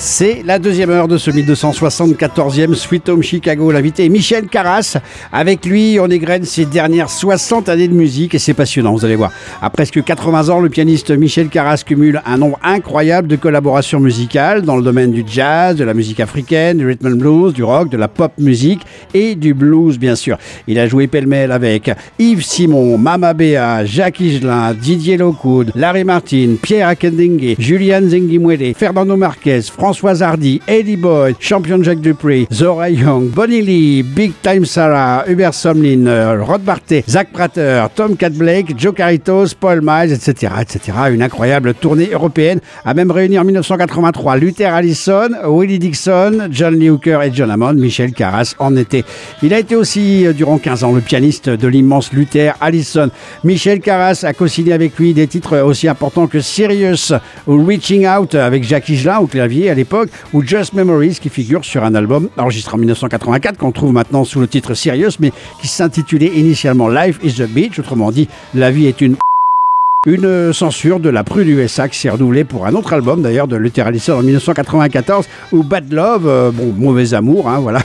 C'est la deuxième heure de ce 1274e Sweet Home Chicago. L'invité est Michel Carras. Avec lui, on égrène ses dernières 60 années de musique et c'est passionnant, vous allez voir. À presque 80 ans, le pianiste Michel Carras cumule un nombre incroyable de collaborations musicales dans le domaine du jazz, de la musique africaine, du rhythm and blues, du rock, de la pop musique et du blues, bien sûr. Il a joué pêle-mêle avec Yves Simon, Mama Béa, Jacques Higelin, Didier Lockwood, Larry Martin, Pierre Akindingue, Julian Zengimwele, Fernando Marquez, Françoise Hardy, Eddie Boyd, Champion Jack Dupree, Zora Young, Bonnie Lee, Big Time Sarah, Hubert Sumlin, Rod Barté, Zach Prater, Tom Cat Blake, Joe Caritos, Paul Miles, etc., etc. Une incroyable tournée européenne a même réuni en 1983 Luther Allison, Willie Dixon, John Lee Hooker et John Hammond. Michel Carras en était. Il a été aussi durant 15 ans le pianiste de l'immense Luther Allison. Michel Carras a co-signé avec lui des titres aussi importants que Sirius ou Reaching Out avec Jacques Higelin au clavier à l'époque, ou Just Memories qui figure sur un album enregistré en 1984 qu'on trouve maintenant sous le titre Sirius, mais qui s'intitulait initialement Life is the Beach, autrement dit La vie est une censure de la Pru du USA qui s'est renouvelée pour un autre album d'ailleurs de Luther Allison en 1994 ou Bad Love, mauvais amour, voilà.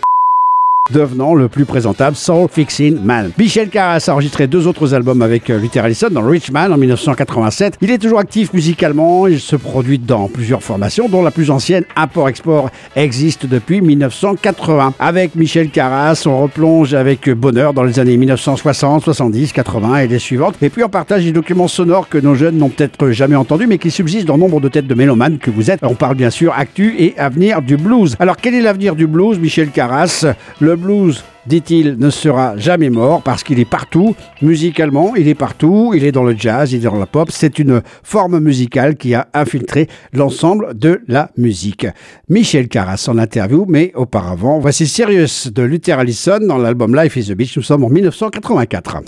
Devenant le plus présentable Soul Fixing Man. Michel Carras a enregistré 2 autres albums avec Luther Allison dans Rich Man en 1987. Il est toujours actif musicalement, il se produit dans plusieurs formations dont la plus ancienne, Import-Export, existe depuis 1980. Avec Michel Carras, on replonge avec bonheur dans les années 1960, 70, 80 et les suivantes. Et puis on partage des documents sonores que nos jeunes n'ont peut-être jamais entendus mais qui subsistent dans nombre de têtes de mélomanes que vous êtes. On parle bien sûr actu et avenir du blues. Alors quel est l'avenir du blues, Michel Carras? Le blues, dit-il, ne sera jamais mort parce qu'il est partout. Musicalement, il est partout. Il est dans le jazz, il est dans la pop. C'est une forme musicale qui a infiltré l'ensemble de la musique. Michel Carras en interview, mais auparavant, voici Sirius de Luther Allison dans l'album Life is the Beach. Nous sommes en 1984.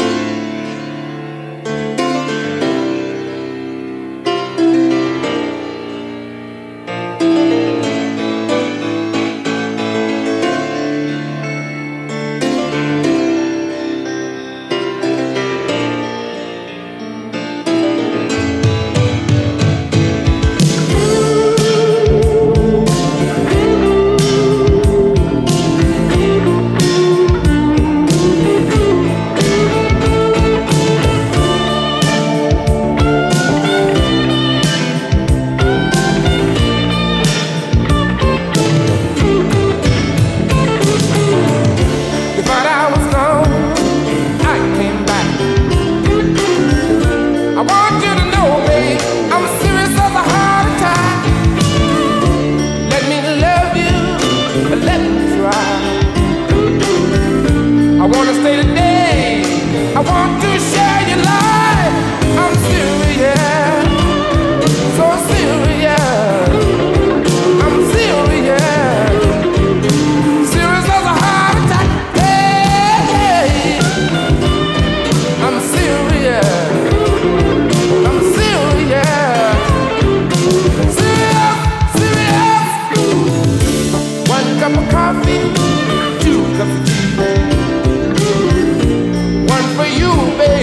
One for you, baby.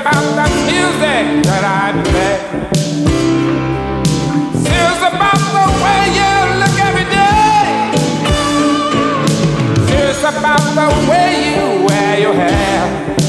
about the music that I play. Serious about the way you look every day. Serious about the way you wear your hair.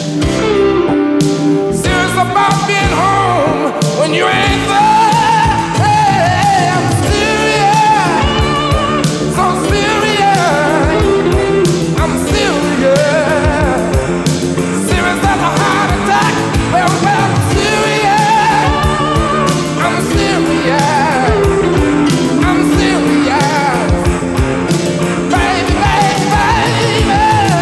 Serious about being home when you ain't there. Hey, I'm serious, so serious. I'm serious, serious as a heart attack. Well, I'm serious, I'm serious, I'm serious. Baby, baby, baby.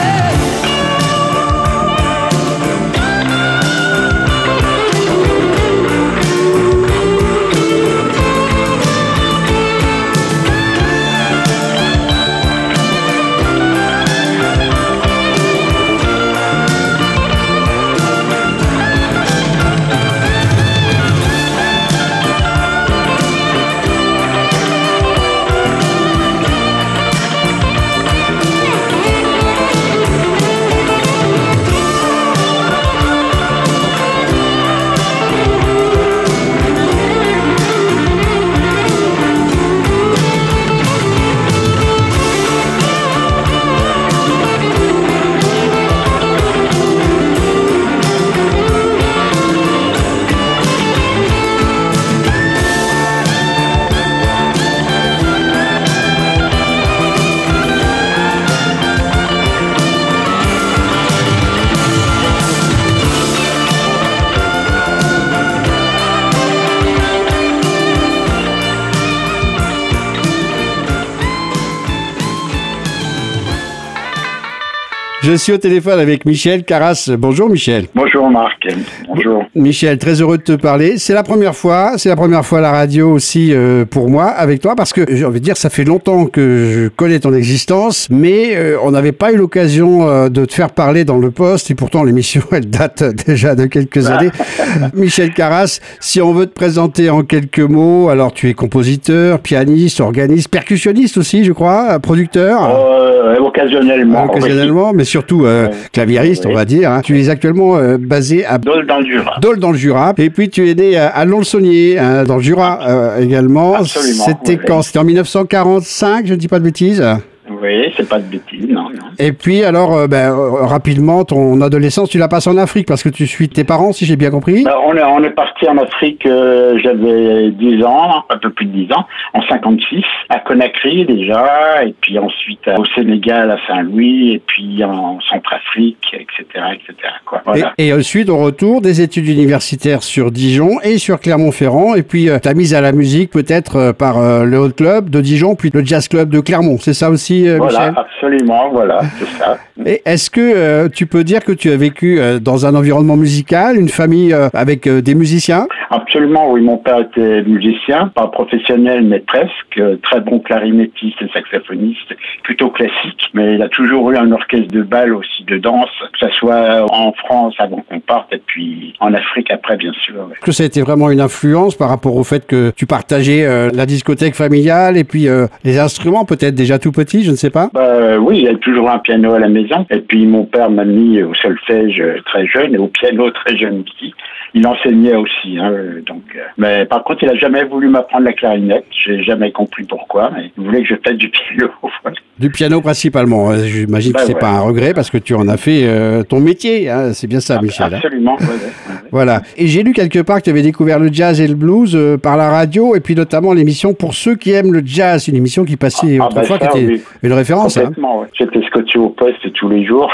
Je suis au téléphone avec Michel Carras. Bonjour Michel. Bonjour Marc. Bonjour. Michel, très heureux de te parler. C'est la première fois à la radio aussi pour moi avec toi parce que j'ai envie de dire ça fait longtemps que je connais ton existence, mais on n'avait pas eu l'occasion de te faire parler dans le poste et pourtant l'émission elle date déjà de quelques années. Michel Carras, si on veut te présenter en quelques mots, alors tu es compositeur, pianiste, organiste, percussionniste aussi je crois, producteur. Occasionnellement. Occasionnellement, oui. Mais surtout claviériste, oui. On va dire. Hein. Tu es actuellement basé à Dole dans le Jura. Dole dans le Jura. Et puis tu es né à Lons-le-Saunier, dans le Jura également. Absolument. C'était quand? C'était en 1945, je ne dis pas de bêtises. Oui, c'est pas de bêtises, non. Et puis alors, rapidement, ton adolescence, tu la passes en Afrique parce que tu suis tes parents, si j'ai bien compris. On est parti en Afrique, j'avais 10 ans, un peu plus de 10 ans, en 56, à Conakry déjà, et puis ensuite au Sénégal, à Saint-Louis, et puis en Centrafrique, etc., quoi. Voilà. Et ensuite, au retour, des études universitaires sur Dijon et sur Clermont-Ferrand, et puis ta mise à la musique peut-être par le Hot Club de Dijon, puis le Jazz Club de Clermont, c'est ça aussi voilà, Michel? Absolument, voilà, c'est ça. Et est-ce que tu peux dire que tu as vécu dans un environnement musical, une famille avec des musiciens? Absolument, oui. Mon père était musicien, pas professionnel, mais presque. Très bon clarinettiste et saxophoniste, plutôt classique. Mais il a toujours eu un orchestre de bal aussi, de danse, que ce soit en France avant qu'on parte, et puis en Afrique après, bien sûr. Ouais. Est-ce que ça a été vraiment une influence par rapport au fait que tu partageais la discothèque familiale et puis les instruments, peut-être déjà tout petits, je ne sais pas? Oui, il y a toujours un piano à la maison. Et puis mon père m'a mis au solfège très jeune et au piano très jeune aussi. Il enseignait aussi, hein, donc. Mais par contre, il a jamais voulu m'apprendre la clarinette. J'ai jamais compris pourquoi. Mais il voulait que je fasse du piano. Du piano principalement. J'imagine que c'est pas un regret parce que tu en as fait ton métier. Hein, c'est bien ça, Michel. Absolument. Hein. Ouais. Voilà. Et j'ai lu quelque part que tu avais découvert le jazz et le blues par la radio et puis notamment l'émission Pour ceux qui aiment le jazz, une émission qui passait autrefois, qui était une référence. Complètement. Hein. Ouais. J'étais scotché au poste tous les jours.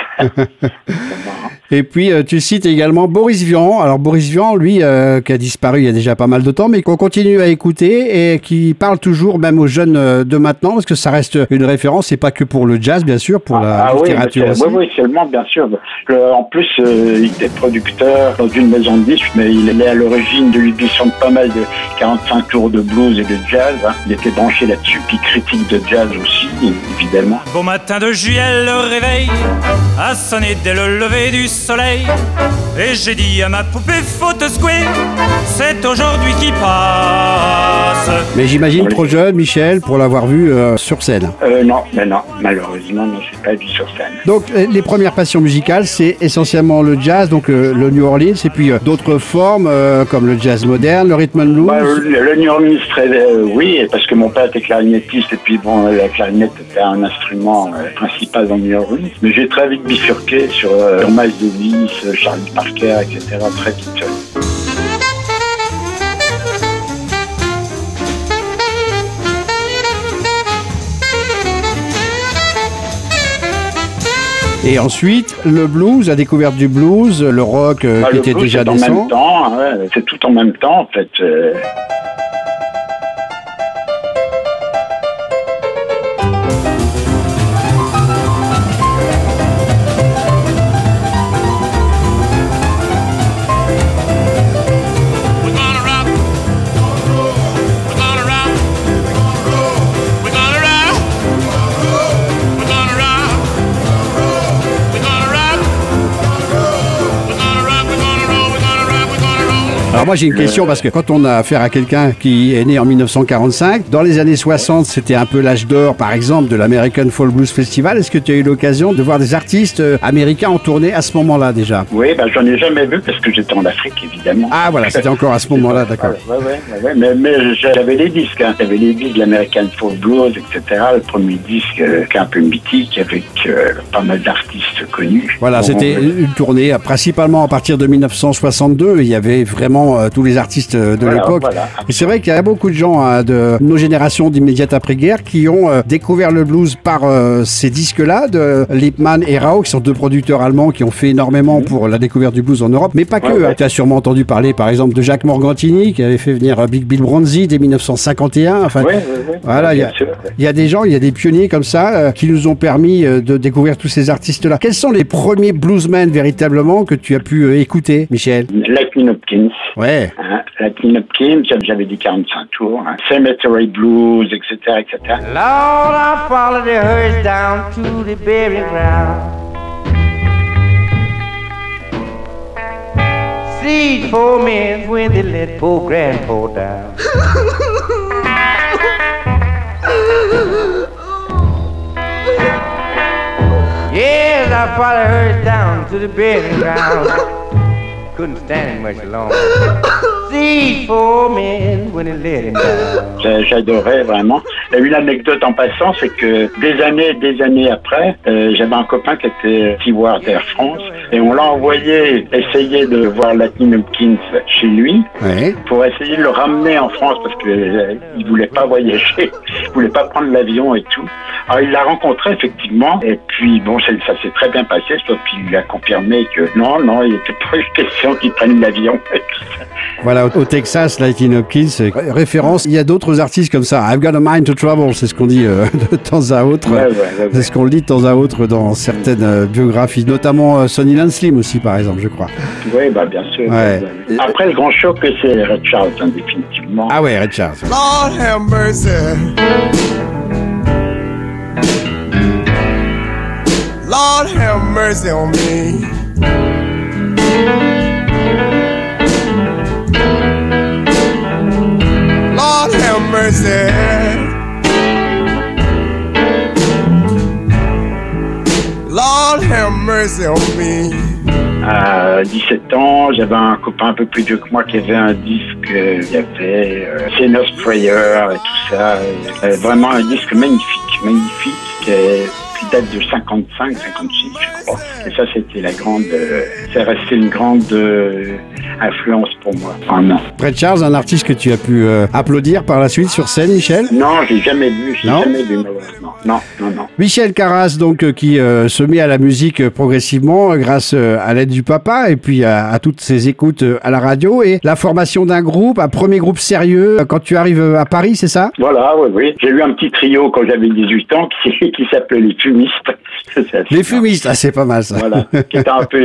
Et puis, tu cites également Boris Vian. Alors, Boris Vian, lui, qui a disparu il y a déjà pas mal de temps, mais qu'on continue à écouter et qui parle toujours, même aux jeunes de maintenant, parce que ça reste une référence, c'est pas que pour le jazz, bien sûr, pour la littérature aussi. Oui, seulement, bien sûr. En plus, il était producteur dans une maison de disques, mais il est à l'origine de l'édition de pas mal de 45 tours de blues et de jazz. Hein. Il était branché là-dessus, puis critique de jazz aussi, évidemment. Beau matin de juillet, le réveil a sonné dès le lever du soleil. Et j'ai dit à ma poupée photo square, c'est aujourd'hui qui passe. Mais j'imagine trop jeune, Michel, pour l'avoir vu sur scène. Non, malheureusement, non, je l'ai pas vu sur scène. Donc les premières passions musicales, c'est essentiellement le jazz, donc le New Orleans, et puis d'autres formes comme le jazz moderne, le rhythm and blues. Bah, le New Orleans, oui, parce que mon père était clarinettiste, et puis bon, la clarinette était un instrument principal dans le New Orleans. Mais j'ai très vite bifurqué sur Miles Davis, Charlie Parker, etc. très vite. Et ensuite, le blues, la découverte du blues, le rock qui était déjà naissant. En même temps, ouais, c'est tout en même temps, en fait. Alors moi j'ai une question parce que quand on a affaire à quelqu'un qui est né en 1945, dans les années 60 c'était un peu l'âge d'or par exemple de l'American Folk Blues Festival. Est-ce que tu as eu l'occasion de voir des artistes américains en tournée à ce moment-là déjà? Oui, bah, j'en ai jamais vu parce que j'étais en Afrique évidemment. Ah voilà, c'était encore à ce moment-là, d'accord. Ouais, mais j'avais les disques, hein. J'avais les disques de l'American Folk Blues, etc. Le premier disque qui est un peu mythique avec pas mal d'artistes connus. Voilà, bon, c'était une tournée principalement à partir de 1962. Il y avait vraiment tous les artistes de l'époque. Voilà. Et c'est vrai qu'il y a beaucoup de gens de nos générations d'immédiate après-guerre qui ont découvert le blues par ces disques-là de Lippmann et Rauch, qui sont deux producteurs allemands qui ont fait énormément pour la découverte du blues en Europe, mais pas que. Ouais. Tu as sûrement entendu parler par exemple de Jacques Morgantini qui avait fait venir Big Bill Bronzy dès 1951. Enfin, voilà, il y a des gens, il y a des pionniers comme ça qui nous ont permis de découvrir tous ces artistes-là. Quels sont les premiers bluesmen véritablement que tu as pu écouter, Michel? Lightning Hopkins. Ouais. Lightning Hopkins, j'avais dit 45 tours. Cemetery Blues, etc., etc. Lord, I followed the hearse down to the burial ground. See 4 men when they let poor grandpa down. Yes, I followed her down to the burial ground. Couldn't stand it much longer. See 4 men when they let him down. J'adorais vraiment. Il y a une anecdote en passant, c'est que des années après, j'avais un copain qui était steward Air France et on l'a envoyé essayer de voir Lightning Hopkins chez lui pour essayer de le ramener en France parce que il voulait pas voyager, il voulait pas prendre l'avion et tout. Alors il l'a rencontré effectivement et puis bon ça s'est très bien passé sauf qu'il lui a confirmé que non il n'était pas une question qu'il prenne l'avion. Voilà, au Texas, Lightning Hopkins, référence. Il y a d'autres artistes comme ça. I've got a mind to travel, c'est ce qu'on dit de temps à autre. C'est ce qu'on dit de temps à autre dans certaines biographies, notamment Sonny Land Slim aussi, par exemple, je crois. Oui, bah bien sûr. Ouais. Après, le grand choc, c'est Ray Charles, hein, définitivement. Ah ouais, Ray Charles. Lord have mercy. Lord have mercy on me. Lord have mercy. Lord have mercy on me. À 17 ans, j'avais un copain un peu plus vieux que moi qui avait un disque, il y avait Sinner's Prayer et tout ça. Vraiment un disque magnifique, qui date de 55, 56, je crois. Et ça, c'était c'est resté une grande influence pour moi. Ray Charles, un artiste que tu as pu applaudir par la suite sur scène, Michel? Non, j'ai jamais vu, malheureusement. Non. Michel Carras, donc, qui se met à la musique progressivement grâce à l'aide du papa et puis à toutes ses écoutes à la radio et la formation d'un groupe, un premier groupe sérieux quand tu arrives à Paris, c'est ça? Voilà, oui. J'ai eu un petit trio quand j'avais 18 ans qui s'appelait les fumistes. Les fumistes, c'est pas mal ça. Voilà, qui était un peu...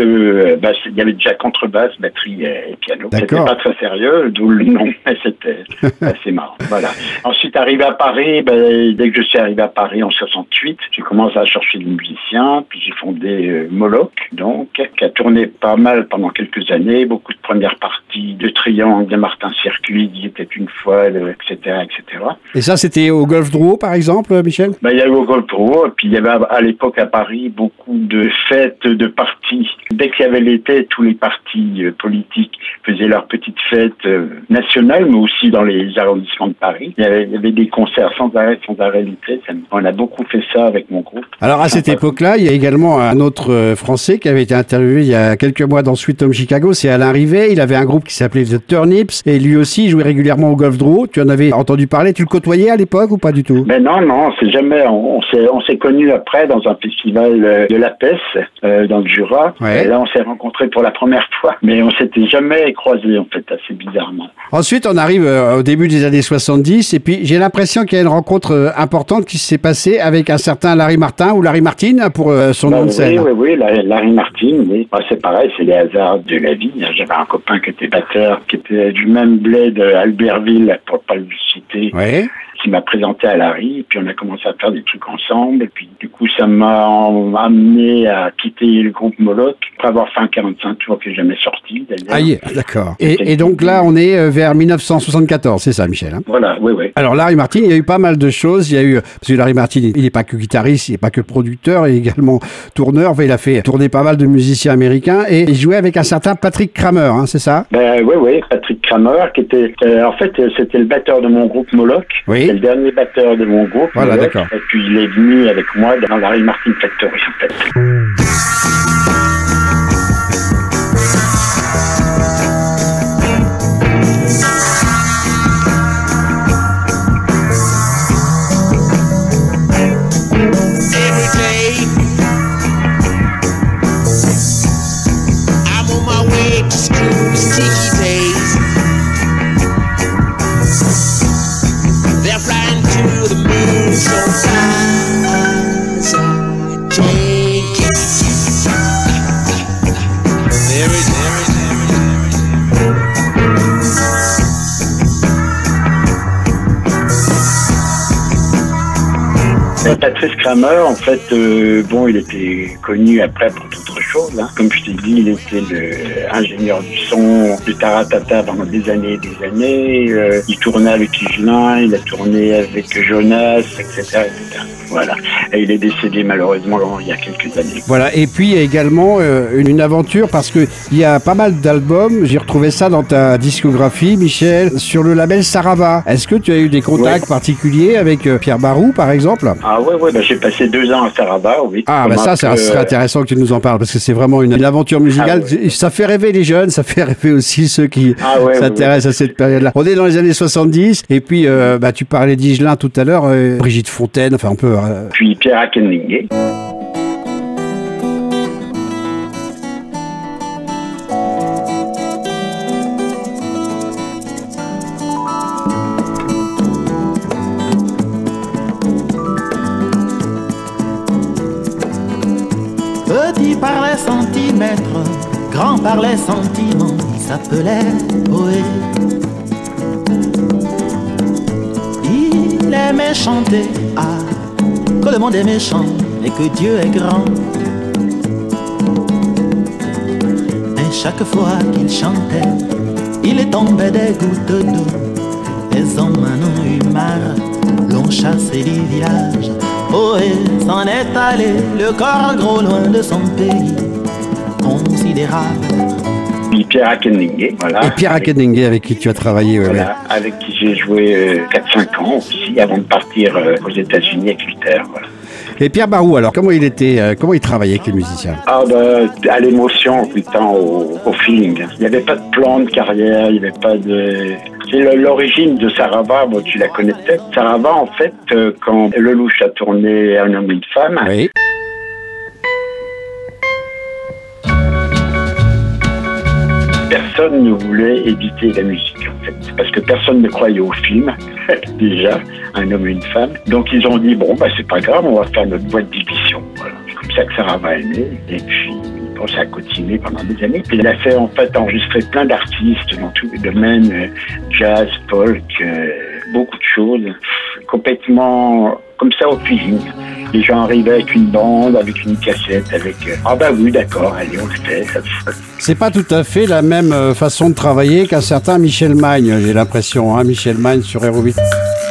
il y avait déjà contrebasse, batterie et piano. D'accord. C'était pas très sérieux, d'où le nom, mais c'était assez marrant. Voilà. Ensuite, arrivé à Paris, dès que je suis arrivé à Paris en 68, j'ai commencé à chercher des musiciens, puis j'ai fondé Moloch, donc, qui a tourné pas mal pendant quelques années, beaucoup de premières parties, de Triangle, de Martin Circuit, d'Il était une fois, etc., etc. Et ça, c'était au Golf Drouot, par exemple, Michel? Il y avait au Golf Drouot, et puis il y avait à l'époque à Paris beaucoup de fêtes, de parties. Dès qu'il y avait l'été, tous les partis politiques faisaient leurs petites fêtes nationales, mais aussi dans les arrondissements de Paris. Il y avait des concerts sans arrêt l'été. On a beaucoup fait ça avec mon groupe. Alors à cette époque-là, il y a également un autre Français qui avait été interviewé il y a quelques mois dans Sweet Home Chicago, c'est Alain Rivet. Il avait un groupe qui s'appelait The Turnips et lui aussi jouait régulilement au Golf Drouot. Tu en avais entendu parler, tu le côtoyais à l'époque ou pas du tout? Mais non, on s'est jamais. On s'est connus après dans un festival de la Pesse dans le Jura. Ouais. Et là, on s'est rencontrés pour la première fois, mais on s'était jamais croisés en fait, assez bizarrement. Ensuite, on arrive au début des années 70 et puis j'ai l'impression qu'il y a une rencontre importante qui s'est passée avec un certain Larry Martin ou Larry Martin pour son nom de scène. Oui, Larry Martin, oui. C'est pareil, c'est les hasards de la vie. J'avais un copain qui était batteur, qui était du même bled Albertville, pour pas le citer. Ouais. Qui m'a présenté à Larry, et puis on a commencé à faire des trucs ensemble, et puis du coup ça m'a amené à quitter le groupe Moloch, après avoir fait un 45 tours qui n'est jamais sorti d'ailleurs. Ah, d'accord. Et donc là on est vers 1974, c'est ça Michel, hein? Voilà, oui. Alors Larry Martin, il y a eu pas mal de choses, parce que Larry Martin, il n'est pas que guitariste, il n'est pas que producteur, il est également tourneur, enfin, il a fait tourner pas mal de musiciens américains, et il jouait avec un certain Patrick Kramer, hein, c'est ça? Oui, Patrick Kramer, qui était, en fait, c'était le batteur de mon groupe Moloch. Oui. C'est le dernier batteur de mon groupe. Voilà, Moloch, d'accord. et puis il est venu avec moi dans Larry Martin Factory, en fait. Patrice Kramer, en fait, il était connu après pour d'autres choses. Hein. Comme je t'ai dit, il était l'ingénieur du son de Taratata pendant des années et des années. Il tournait avec Yvelin, il a tourné avec Jonas, etc. Voilà. Et il est décédé malheureusement il y a quelques années. Voilà. Et puis il y a également une aventure parce que il y a pas mal d'albums. J'ai retrouvé ça dans ta discographie, Michel, sur le label Sarava. Est-ce que tu as eu des contacts particuliers avec Pierre Barou, par exemple? Ah ouais, j'ai passé 2 ans à Sarava, oui. Ah, ça serait intéressant que tu nous en parles parce que c'est vraiment une aventure musicale. Ah, ouais. Ça fait rêver les jeunes, ça fait rêver aussi ceux qui s'intéressent à cette période-là. On est dans les années 70 et puis tu parlais d'Yvelin tout à l'heure, Brigitte Fontaine, enfin on peut... Puis Pierre Akenlinguet. Petit par les centimètres, grand par les sentiments, il s'appelait poète. Il aimait chanter, que le monde est méchant et que Dieu est grand. Et chaque fois qu'il chantait, il tombait des gouttes d'eau. Les hommes en ont eu marre, l'ont chassé du village. Et s'en est allé, le corps gros loin de son pays, considérable. Puis Pierre Akenlinguet, voilà. Et Pierre Akenlinguet avec qui tu as travaillé, voilà, avec qui j'ai joué 4-5 ans aussi, avant de partir aux États-Unis avec Luther, voilà. Et Pierre Barou, alors, comment il travaillait avec les musiciens? À l'émotion, putain, au feeling. Il n'y avait pas de plan de carrière, il n'y avait pas de... C'est l'origine de Sarava, tu la connais peut-être. Sarava, en fait, quand Lelouch a tourné Un homme et une femme, oui. Personne personne ne voulait éditer la musique, en fait. Parce que personne ne croyait au film, déjà, un homme et une femme. Donc ils ont dit, bon, c'est pas grave, on va faire notre boîte d'édition. Voilà. C'est comme ça que Sarah va aimer. Et puis, bon, ça a continué pendant des années. Puis il a fait, en fait, enregistrer plein d'artistes dans tous les domaines, jazz, folk, beaucoup de choses, complètement comme ça au feeling. Les gens arrivaient avec une bande, avec une cassette, avec ah bah oui d'accord, allez on le fait. C'est pas tout à fait la même façon de travailler qu'un certain Michel Magne, j'ai l'impression, hein, Michel Magne sur Héros 8.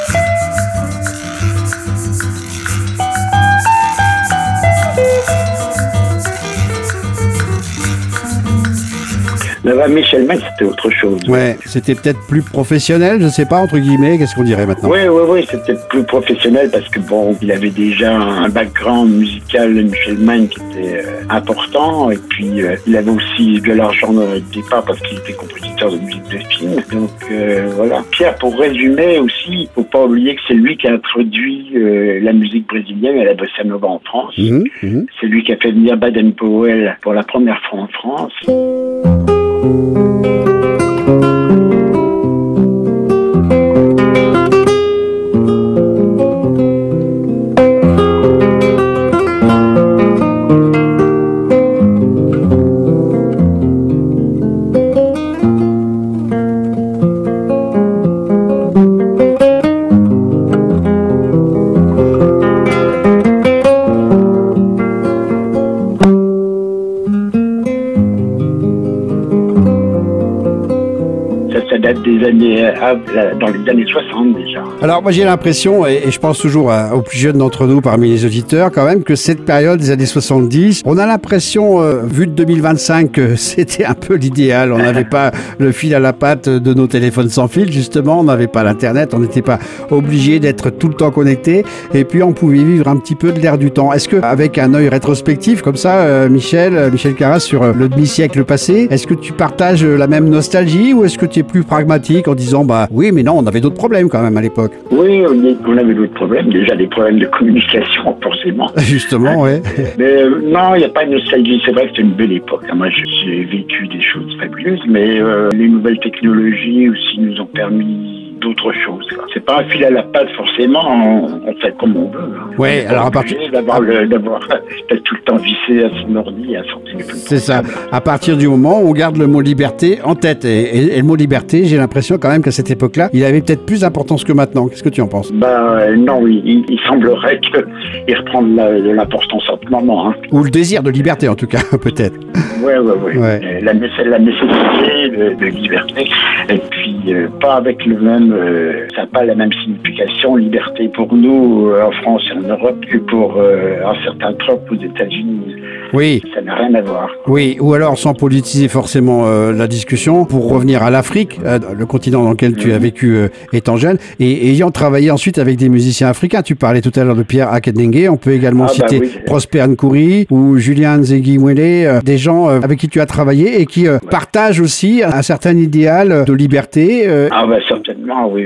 Là-bas, Michel Magne, c'était autre chose. Ouais, c'était peut-être plus professionnel, je sais pas, entre guillemets, qu'est-ce qu'on dirait maintenant? Oui, c'était plus professionnel parce que bon, il avait déjà un background musical, Michel Magne, qui était important, et puis il avait aussi de l'argent au départ parce qu'il était compositeur de musique de film. Donc voilà. Pierre, pour résumer aussi, il faut pas oublier que c'est lui qui a introduit la musique brésilienne et la bossa nova en France. C'est lui qui a fait venir Baden-Powell pour la première fois en France. Des années, dans les années 60 déjà. Alors moi j'ai l'impression, et je pense toujours aux plus jeunes d'entre nous parmi les auditeurs quand même, que cette période des années 70, on a l'impression, vu de 2025, que c'était un peu l'idéal. On n'avait pas le fil à la patte de nos téléphones sans fil, justement, on n'avait pas l'internet, on n'était pas obligé d'être tout le temps connecté, et puis on pouvait vivre un petit peu de l'air du temps. Est-ce qu'avec un œil rétrospectif comme ça, Michel Carras, sur le demi-siècle passé, est-ce que tu partages la même nostalgie ou est-ce que tu es plus pragmatique en disant oui mais non, on avait d'autres problèmes quand même à l'époque? Oui, on avait d'autres problèmes, déjà des problèmes de communication forcément. Justement, ouais. Mais non, il n'y a pas de nostalgie, c'est vrai que c'est une belle époque. Moi j'ai vécu des choses fabuleuses, mais les nouvelles technologies aussi nous ont permis d'autres choses. C'est pas un fil à la patte forcément, on fait comme on veut. Ouais, alors à partir d'avoir tout le temps vissé à son ordi, à son téléphone. C'est ça. À partir du moment où on garde le mot liberté en tête, et le mot liberté, j'ai l'impression quand même qu'à cette époque-là, il avait peut-être plus d'importance que maintenant. Qu'est-ce que tu en penses? Non, oui, il semblerait qu'il reprend de l'importance en ce moment. Hein. Ou le désir de liberté en tout cas, peut-être. Ouais. La nécessité de liberté, et puis pas avec le même. Ça n'a pas la même signification, liberté pour nous en France et en Europe que pour un certain Trump aux États-Unis. Oui. Ça n'a rien à voir. Oui, ou alors sans politiser forcément la discussion, pour revenir à l'Afrique, le continent dans lequel tu as vécu étant jeune, et ayant travaillé ensuite avec des musiciens africains. Tu parlais tout à l'heure de Pierre Akendengue, on peut également citer Prosper Nkouri ou Julien Nzegi-Mwele, des gens avec qui tu as travaillé et qui partagent aussi un certain idéal de liberté. Certainement, oui.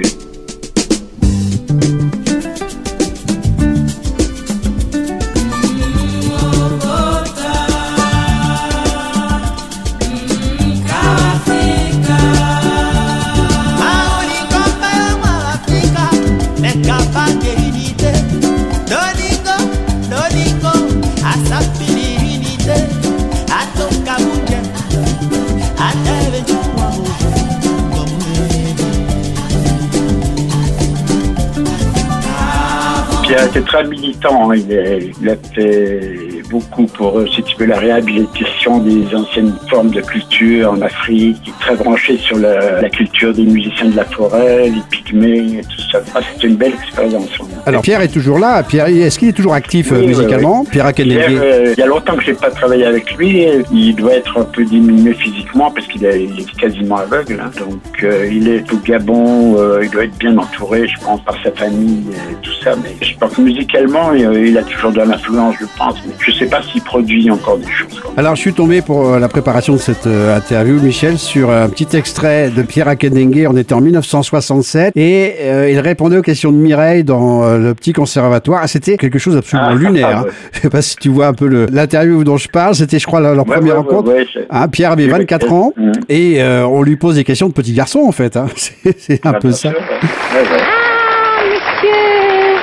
Pierre était très militant, il a fait beaucoup pour, si tu veux, la réhabilitation des anciennes formes de culture en Afrique, il est très branché sur la culture des musiciens de la forêt, les pygmées, et tout ça. C'était une belle expérience. Alors Pierre est toujours là, Pierre, est-ce qu'il est toujours actif musicalement? Oui. Pierre Akendengue. Il y a longtemps que je n'ai pas travaillé avec lui, il doit être un peu diminué physiquement parce qu'il est quasiment aveugle, hein. Donc il est au Gabon, il doit être bien entouré, je pense, par sa famille et tout ça, mais je musicalement, il a toujours de l'influence, je pense. Mais je ne sais pas s'il produit encore des choses. Alors, je suis tombé pour la préparation de cette interview, Michel, sur un petit extrait de Pierre Akendengue. On était en 1967 et il répondait aux questions de Mireille dans le petit conservatoire. Ah, c'était quelque chose d'absolument lunaire. Hein. Je sais pas si tu vois un peu l'interview dont je parle. C'était, je crois, leur première rencontre. Pierre avait 24 ans et on lui pose des questions de petit garçon, en fait. Hein. C'est un peu ça. Ah, monsieur.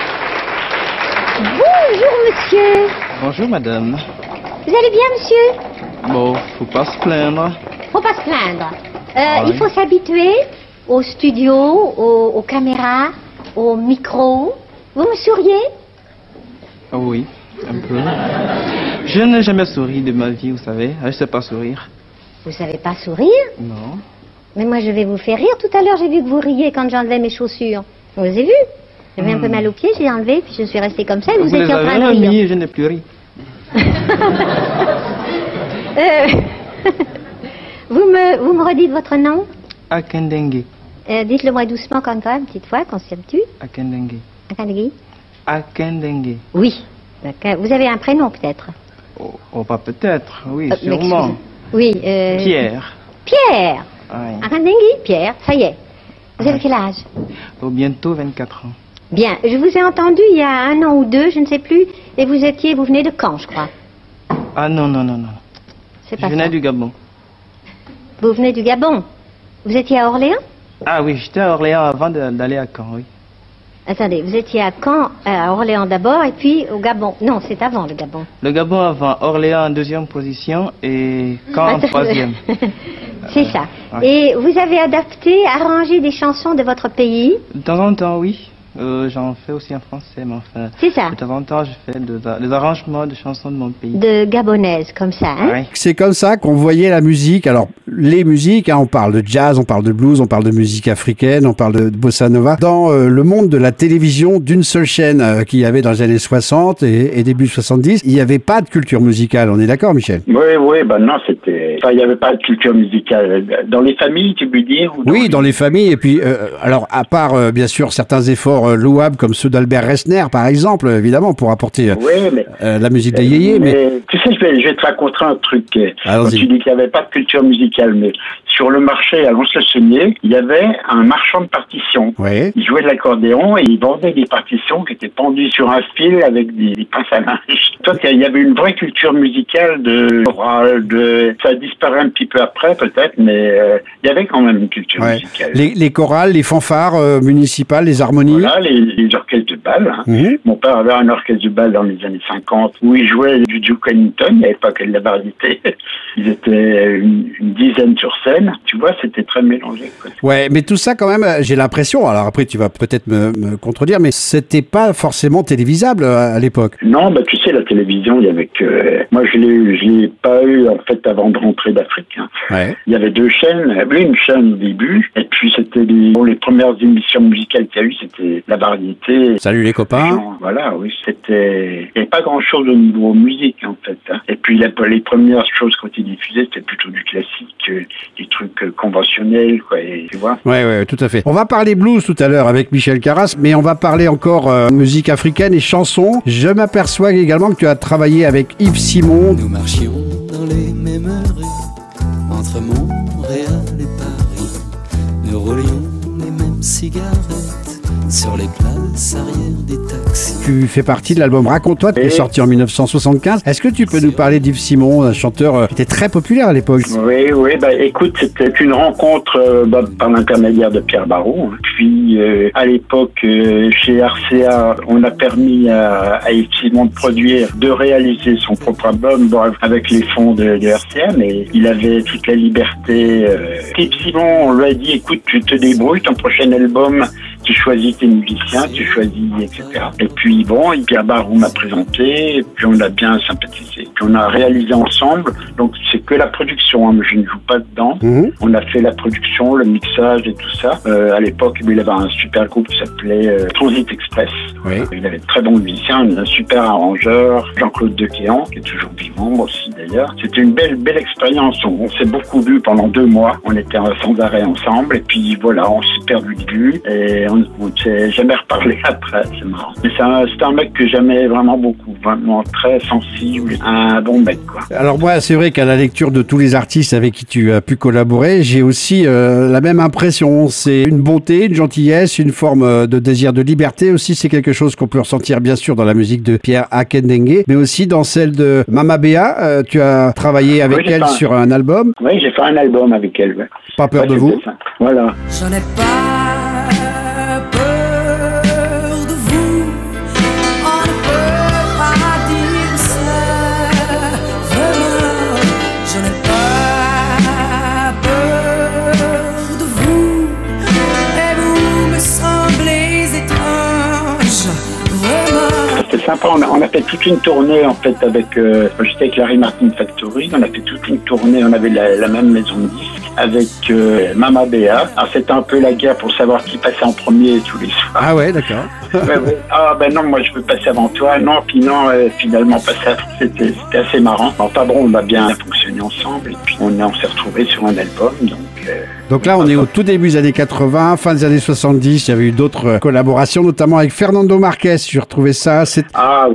Bonjour, monsieur. Bonjour, madame. Vous allez bien, monsieur? Bon, faut pas se plaindre. Faut pas se plaindre. Oui. Il faut s'habituer au studio, aux caméras, aux micros. Vous me souriez? Ah oui, un peu. Je n'ai jamais souri de ma vie, vous savez. Je sais pas sourire. Vous savez pas sourire? Non. Mais moi, je vais vous faire rire. Tout à l'heure, j'ai vu que vous riez quand j'enlevais mes chaussures. Vous avez vu? J'avais un peu mal aux pieds, j'ai enlevé, puis je suis restée comme ça et vous étiez en train de rire. Remis, je n'ai plus ri. Vous me redites votre nom? Akendengue. Dites-le moi doucement comme ça, une petite fois, qu'on s'habitue. Akendengue. Akendengue? Akendengue. Oui. Vous avez un prénom peut-être? Oh, pas peut-être, oui, sûrement. Oui. Pierre. Pierre. Oui. Akendengue, Pierre, ça y est. Vous avez quel âge? Bientôt 24 ans. Bien, je vous ai entendu il y a 1 an ou 2, je ne sais plus, et vous venez de Caen, je crois. Ah non. C'est pas Je venais ça. du Gabon. Vous venez du Gabon? Vous étiez à Orléans? Ah oui, j'étais à Orléans avant d'aller à Caen, oui. Attendez, vous étiez à Caen, à Orléans d'abord, et puis au Gabon. Non, c'est avant le Gabon. Le Gabon avant, Orléans en 2e position et Caen en 3e. C'est ça. Ouais. Et vous avez adapté, arrangé des chansons de votre pays? De temps en temps, oui. J'en fais aussi en français, mais enfin... C'est ça. De temps en temps, je fais des arrangements de chansons de mon pays. De gabonaises, comme ça, hein? Oui. C'est comme ça qu'on voyait la musique. Alors, les musiques, hein, on parle de jazz, on parle de blues, on parle de musique africaine, on parle de bossa nova. Dans le monde de la télévision d'une seule chaîne qu'il y avait dans les années 60 et début 70, il n'y avait pas de culture musicale. On est d'accord, Michel? Oui, non, c'était... Enfin, il n'y avait pas de culture musicale. Dans les familles, tu veux dire? Ou Oui, dans les familles. Et puis, alors, à part, bien sûr, certains efforts louables comme ceux d'Albert Resner, par exemple, évidemment, pour apporter la musique des yéyés. Mais tu sais, je vais te raconter un truc. Quand Allons-y. tu dis qu'il n'y avait pas de culture musicale, mais sur le marché à Lons-le-Saunier, il y avait un marchand de partitions. Oui. Il jouait de l'accordéon et il vendait des partitions qui étaient pendues sur un fil avec des pinces à linge. Toi, il y avait une vraie culture musicale de chorale, ça a disparu un petit peu après, peut-être, mais il y avait quand même une culture musicale. Les chorales, les fanfares municipales, les harmonies. Voilà, les orchestres de bal. Hein. Mon père avait un orchestre de bal dans les années 50 où il jouait du Duke Ellington, il n'y avait pas que de la variété. Ils étaient une dizaine sur scène. Tu vois, c'était très mélangé. Quoi. Ouais, mais tout ça quand même, j'ai l'impression, alors après tu vas peut-être me contredire, mais c'était pas forcément télévisable à l'époque. Non, bah tu sais, la télévision, il y avait que... Moi, je l'ai pas eu, en fait, avant de rentrer d'Afrique. Hein. Ouais. Il y avait 2 chaînes. Il y avait une chaîne au début, et puis c'était les premières émissions musicales qu'il y a eu, c'était la variété. Salut les copains. Genre, voilà, oui, c'était... Il n'y avait pas grand-chose au niveau musique, en fait. Hein. Et puis, les premières choses qui ont été diffusées, c'était plutôt du classique, des trucs conventionnels, quoi, et, tu vois. Ouais, tout à fait. On va parler blues tout à l'heure avec Michel Carras, mais on va parler encore musique africaine et chansons. Je m'aperçois également que tu as travaillé avec Yves Simon. Nous marchions dans les mêmes rues, entre Montréal et Paris. Nous roulions les mêmes cigarettes sur les places arrière des taxis. Tu fais partie de l'album Raconte-toi, qui est sorti en 1975. Est-ce que tu peux nous parler d'Yves Simon, un chanteur qui était très populaire à l'époque? Oui, bah écoute, c'était une rencontre par l'intermédiaire de Pierre Barrault. Puis à l'époque, chez RCA, on a permis à Yves Simon de réaliser son propre album avec les fonds de RCA, mais il avait toute la liberté. Yves Simon, on lui a dit, écoute, tu te débrouilles, ton prochain album, tu choisis tes musiciens, tu choisis, etc. Et puis bon, Pierre Barrault m'a présenté, et puis on a bien sympathisé. Puis on a réalisé ensemble, donc c'est que la production, hein, mais je ne joue pas dedans. On a fait la production, le mixage et tout ça. À l'époque, il avait un super groupe qui s'appelait Transit Express. Oui. Il avait de très bons musiciens, un super arrangeur, Jean-Claude Dequéan, qui est toujours vivant aussi. d'ailleurs. C'était une belle expérience. On s'est beaucoup vu pendant 2 mois. On était sans arrêt ensemble. Et puis voilà, on s'est perdu de vue. Et on ne s'est jamais reparlé après. C'est marrant. Mais c'est un mec que j'aimais vraiment beaucoup. Vraiment très sensible. Un bon mec, quoi. Alors moi, c'est vrai qu'à la lecture de tous les artistes avec qui tu as pu collaborer, j'ai aussi la même impression. C'est une bonté, une gentillesse, une forme de désir de liberté aussi. C'est quelque chose qu'on peut ressentir bien sûr dans la musique de Pierre Akendengue, mais aussi dans celle de Mama Béa. Tu as travaillé avec elle sur un album. Oui, j'ai fait un album avec elle. Ouais. Pas peur de vous. Voilà. Je n'ai pas peur de vous, on ne peut pas dire ça, vraiment. Je n'ai pas peur de vous, et vous me semblez étrange, vraiment. C'était sympa, on a fait toute une tournée en fait avec, j'étais avec Larry Martin Factory, on a fait toute une tournée, on avait la même maison de disques avec Mama Béa. Alors c'était un peu la guerre pour savoir qui passait en premier tous les soirs. Ah ouais, d'accord. Ouais. Ah ben non, moi je veux passer avant toi. Non, puis non, finalement passer avant. C'était assez marrant. Enfin bon, on a bien fonctionné ensemble et puis on s'est retrouvés sur un album. Donc là, on est au tout début des années 80, fin des années 70. Il y avait eu d'autres collaborations, notamment avec Fernando Marques. J'ai retrouvé ça. C'est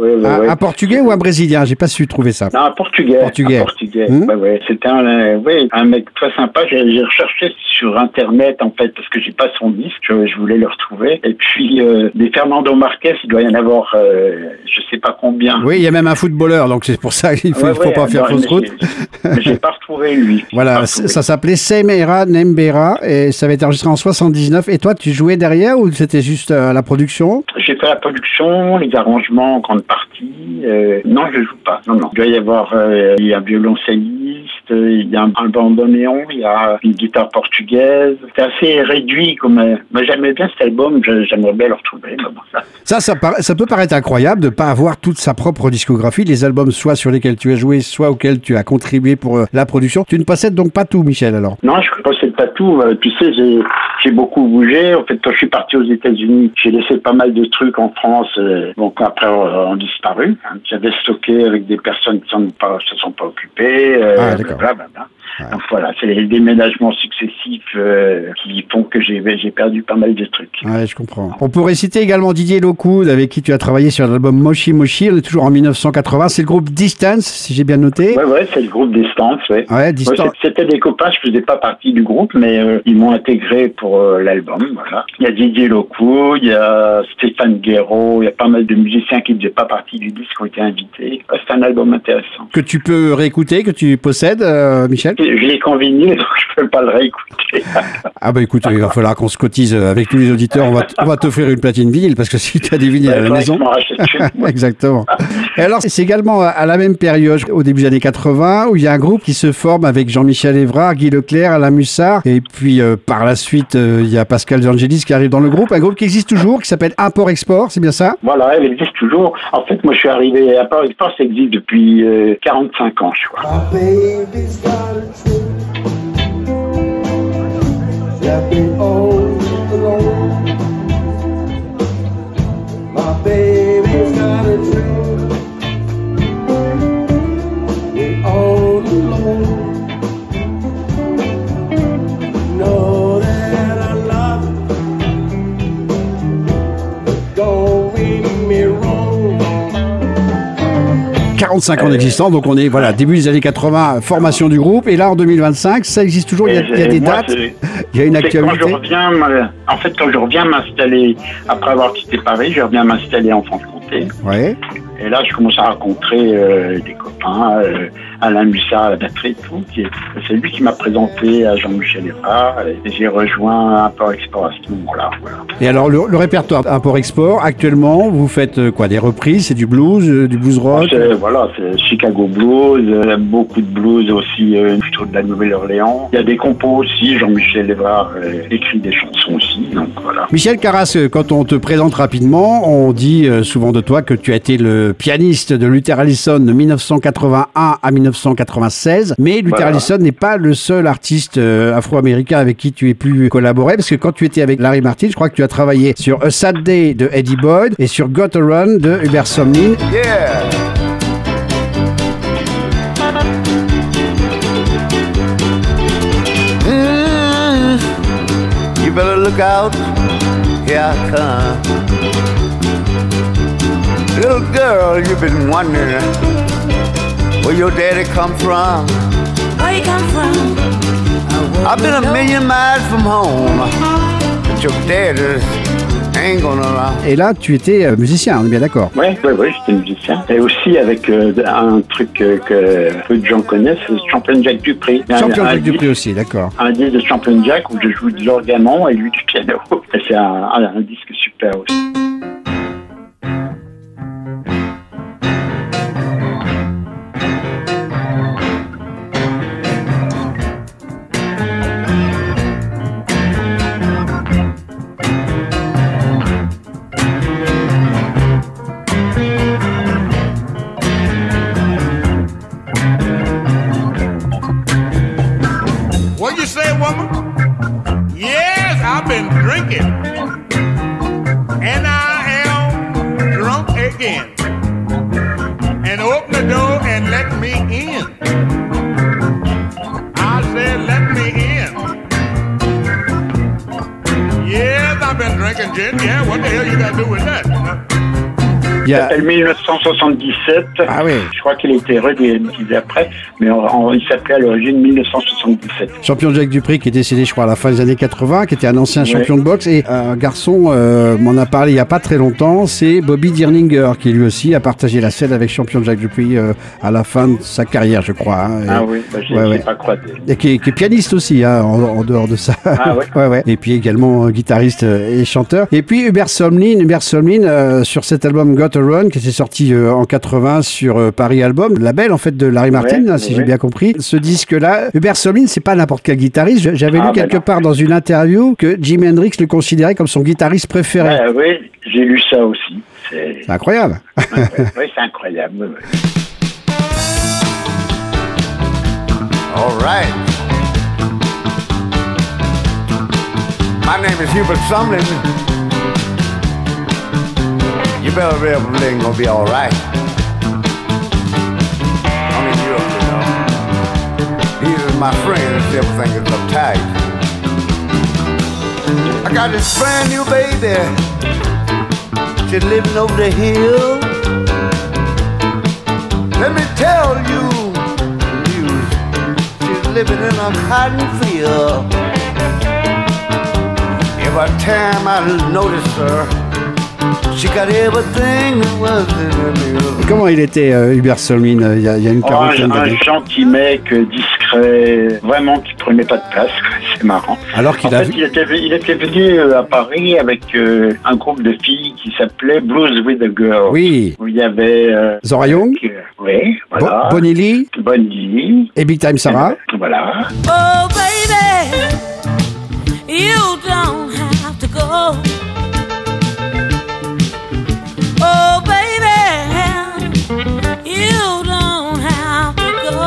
un Portugais ou un Brésilien? J'ai pas su trouver ça. Non, un Portugais. Un Portugais. Ouais. C'était un mec très sympa. J'ai recherché sur Internet en fait parce que j'ai pas son disque. Je voulais le retrouver. Et puis des Fernando Marques, il doit y en avoir, je sais pas combien. Oui, il y a même un footballeur, donc c'est pour ça qu'il faut pas faire fausse route. Mais j'ai pas retrouvé lui. Voilà, ça s'appelait Semera Nembera et ça avait été enregistré en 79. Et toi, tu jouais derrière ou c'était juste la production? J'ai fait la production, les arrangements en grande partie. Non, je joue pas. Non. Il doit y avoir il y a un violoncelliste, il y a un bandoneon, il y a une guitare portugaise. C'est assez réduit comme. Moi, j'aimais bien cet album, j'aimerais bien le retrouver. Mais bon, ça peut paraître incroyable de ne pas avoir toute sa propre discographie, les albums soit sur lesquels tu as joué, soit auxquels tu as contribué pour la production. Tu ne possèdes donc pas tout, Michel, alors? Non, je ne possède pas tout. Tu sais, j'ai beaucoup bougé. En fait, quand je suis parti aux États-Unis, j'ai laissé pas mal de trucs en France. Donc après, ont disparu. J'avais stocké avec des personnes qui ne se sont pas occupées. Blablabla. Donc voilà, c'est les déménagements successifs qui font que j'ai perdu pas mal de trucs. Ouais, je comprends. On pourrait citer également Didier Locoud, avec qui tu as travaillé sur l'album Moshi Moshi. On est toujours en 1980. C'est le groupe Distance, si j'ai bien noté. Ouais, c'est le groupe Distance, ouais. Distance. Ouais, c'était des copains, je faisais pas partie du groupe, mais ils m'ont intégré pour l'album, voilà. Il y a Didier Locoud, il y a Stéphane Guéraud, il y a pas mal de musiciens qui ne faisaient pas partie du disque qui ont été invités. Ouais, c'est un album intéressant. Que tu peux réécouter, que tu possèdes, Michel? Je l'ai qu'en vinyle, donc je peux pas le réécouter. Ah bah écoute, il va falloir qu'on se cotise avec tous les auditeurs. On va t'offrir une platine vinyle, parce que si tu as des vinyles à la maison... Exactement. Et alors, c'est également à la même période, au début des années 80, où il y a un groupe qui se forme avec Jean-Michel Évrard, Guy Leclerc, Alain Mussard, et puis par la suite, il y a Pascal Zangelis qui arrive dans le groupe, un groupe qui existe toujours, qui s'appelle Import-Export, c'est bien ça? Voilà, il existe toujours. En fait, moi je suis arrivé à Import-Export, ça existe depuis 45 ans, je crois. My baby's got a dream. We're all alone. Know that I love you, but don't read me wrong. 45 ans d'existence, donc on est début des années 80, formation du groupe, et là en 2025, ça existe toujours, il y a des dates, il y a une actualité. Quand je reviens m'installer, après avoir quitté Paris, je reviens m'installer en Franche-Comté. Ouais. Et là, je commence à rencontrer des copains, Alain Mussard à la batterie et tout. C'est lui qui m'a présenté à Jean-Michel Évrard et j'ai rejoint Import-Export à ce moment-là. Voilà. Et alors, le répertoire Import-Export, actuellement, vous faites quoi? Des reprises? C'est du blues rock? C'est Chicago Blues, beaucoup de blues aussi, plutôt de la Nouvelle-Orléans. Il y a des compos aussi, Jean-Michel Évrard écrit des chansons aussi, donc voilà. Michel Carras, quand on te présente rapidement, on dit souvent de toi que tu as été le pianiste de Luther Allison de 1981 à 1996, mais Luther Allison n'est pas le seul artiste afro-américain avec qui tu aies pu collaborer, parce que quand tu étais avec Larry Martin, je crois que tu as travaillé sur A Sad Day de Eddie Boyd et sur Got to Run de Hubert Sumlin. Yeah. better look out, here I come. Little girl, you've been wondering where your daddy come from. Where you come from? I've been a million miles from home, but your daddy ain't gonna run. Et là, tu étais musicien, on est bien d'accord? Oui, j'étais musicien. Et aussi avec un truc que peu de gens connaissent, c'est Champion Jack Dupree. Champion Jack Dupree aussi, d'accord. Un disque de Champion Jack où je joue de l'organon et lui du piano. Et c'est un disque super aussi. What you say, woman? Yes, I've been drinking. And I am drunk again. And open the door and let me in. I said, let me in. Yes, I've been drinking gin. Yeah, what the hell you got to do with that? Il s'appelle 1977. Ah oui. Je crois qu'il a été redédié après, mais il s'appelait à l'origine 1977. Champion Jack Dupree qui est décédé, je crois, à la fin des années 80, qui était un ancien champion de boxe. Et un garçon m'en a parlé il n'y a pas très longtemps, c'est Bobby Dirninger, qui lui aussi a partagé la scène avec Champion Jack Dupree à la fin de sa carrière, je crois. Hein. Ah oui, je ne l'ai pas croisé. Et qui est pianiste aussi, hein, en dehors de ça. Ah ouais. Ouais. Et puis également guitariste et chanteur. Et puis Hubert Sumlin, sur cet album Got a Run, qui était sorti en 80 sur Paris Album, le label en fait de Larry Martin, si j'ai bien compris. Ce disque-là, Hubert Sumlin, c'est pas n'importe quel guitariste. J'avais lu quelque part dans une interview que Jimi Hendrix le considérait comme son guitariste préféré. Oui, j'ai lu ça aussi. C'est incroyable. Oui, c'est incroyable. Oui. All right. My name is Hubert Sumlin. You better be everything gonna be all right. I'm in Europe, you know. These are my friends. Everything is uptight. I got this brand new baby. She's living over the hill. Let me tell you, she's living in a cotton field. Every time I notice her, she got everything that was in her middle. Comment il était, Hubert Sumlin, il y a une quarantaine d'années? Un gentil mec, discret, vraiment qui prenait pas de place, c'est marrant. Alors qu'il il était venu à Paris avec un groupe de filles qui s'appelait Blues with a Girl. Oui. Où il y avait Zora Young. Oui, voilà. Bonnie Lee. Et Big Time Sarah. Voilà. Oh baby, you don't have to go. Oh baby, you don't have to go.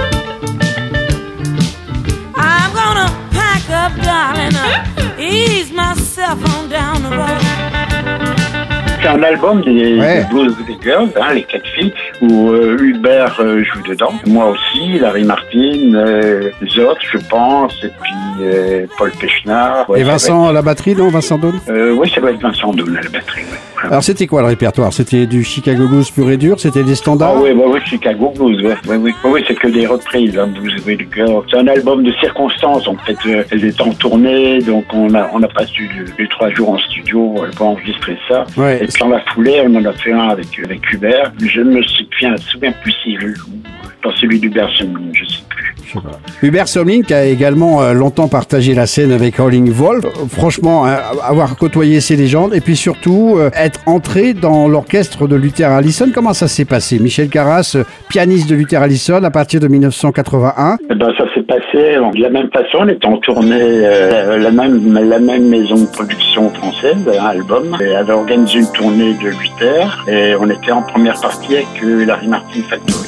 I'm gonna pack up, darling, ease myself on down the road. C'est un album des Blues with the Girls, les 4 filles, où Hubert joue dedans. Moi aussi, Larry Martin, les autres, je pense, et puis Paul Pechnard. Et Vincent à la batterie, non? Vincent Daune? Oui, ça doit être Vincent Daune à la batterie. Ouais. Alors c'était quoi le répertoire? C'était du Chicago Blues pur et dur? C'était des standards? Ah oui, Chicago Blues, oui, c'est que des reprises, Blues with the Girls. C'est un album de circonstances, en fait. Elles étaient en tournée, donc on a passé les 3 jours en studio pour enregistrer ça. Ouais. Et puis dans la foulée, on en a fait un avec Hubert. Je me souviens plus si je joue dans celui d'Hubert Sumlin, je sais plus. Hubert Sumlin qui a également longtemps partagé la scène avec Howlin' Wolf. Franchement, avoir côtoyé ces légendes et puis surtout être entré dans l'orchestre de Luther Allison. Comment ça s'est passé? Michel Carras, pianiste de Luther Allison à partir de 1981. Ça s'est passé de la même façon. On était en tournée, la même maison de production française, un album. Et elle avait organisé une tournée de Luther et on était en première partie avec Larry Martin Factory.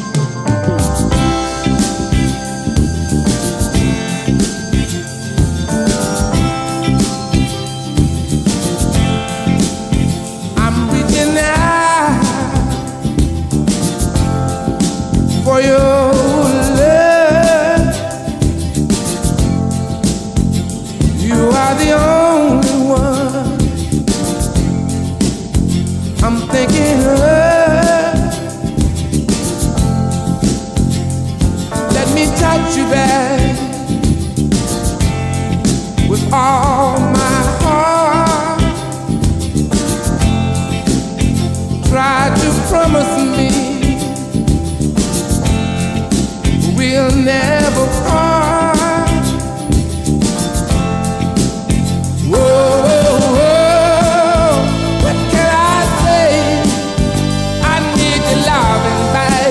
For your love, you are the only baby, with all my heart. Try to promise me we'll never part. Whoa, whoa, what can I say? I need your loving,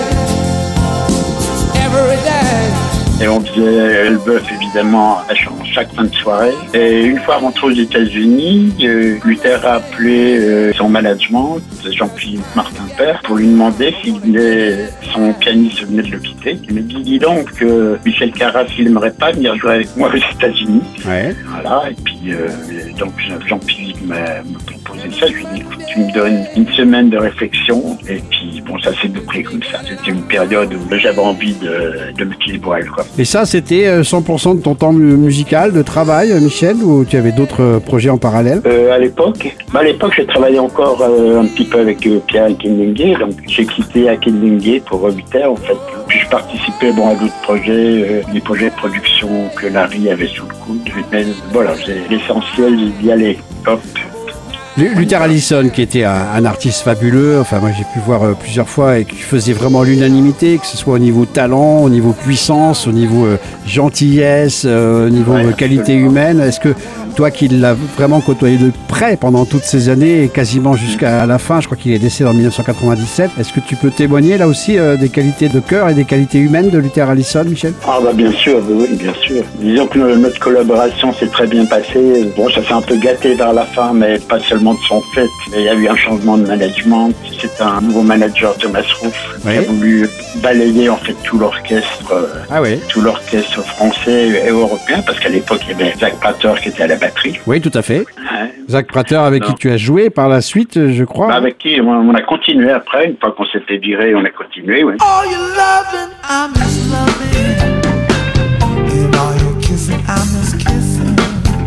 babe, every day. Et on faisait le bœuf évidemment à chaque fin de soirée. Et une fois rentré aux États-Unis, Luther a appelé son management, Jean-Philippe Martin-Père, pour lui demander son pianiste venait de le quitter. Il m'a dit, dis donc, Michel Carras, il n'aimerait pas venir jouer avec moi aux États-Unis. Ouais. Voilà, et puis donc Jean-Philippe m'a proposé ça. Je lui ai dit, écoute, tu me donnes une semaine de réflexion. Et puis bon, ça s'est bouclé comme ça. C'était une période où j'avais envie de me tirer pour elle, quoi. Et ça, c'était 100% de ton temps musical, de travail, Michel, ou tu avais d'autres projets en parallèle? À l'époque, je travaillais encore un petit peu avec Pierre Akindengue, donc j'ai quitté Akindengue pour Luther, en fait. Puis je participais à d'autres projets, des projets de production que Larry avait sous le coude. Mais voilà, l'essentiel d'y aller. Hop. Luther Allison, qui était un artiste fabuleux, enfin moi j'ai pu voir plusieurs fois, et qui faisait vraiment l'unanimité, que ce soit au niveau talent, au niveau puissance, au niveau gentillesse, au niveau qualité humaine. Est-ce que toi qui l'as vraiment côtoyé de près pendant toutes ces années et quasiment jusqu'à la fin, je crois qu'il est décédé en 1997, est-ce que tu peux témoigner là aussi des qualités de cœur et des qualités humaines de Luther Allison, Michel? Ah bah bien sûr, oui, bien sûr. Disons que notre collaboration s'est très bien passée. Bon, ça s'est un peu gâté vers la fin, mais pas seulement de son fait. Il y a eu un changement de management. C'est un nouveau manager, Thomas Ruff, qui a voulu balayer en fait tout l'orchestre, tout l'orchestre français et européen, parce qu'à l'époque il y avait Zach Prater qui était à la batterie. Oui, tout à fait. Zach Prater avec qui tu as joué par la suite, je crois. Avec qui on a continué après, une fois qu'on s'était viré, on a continué. Oui. All your loving, I miss loving. And all your kissing, I miss kissing.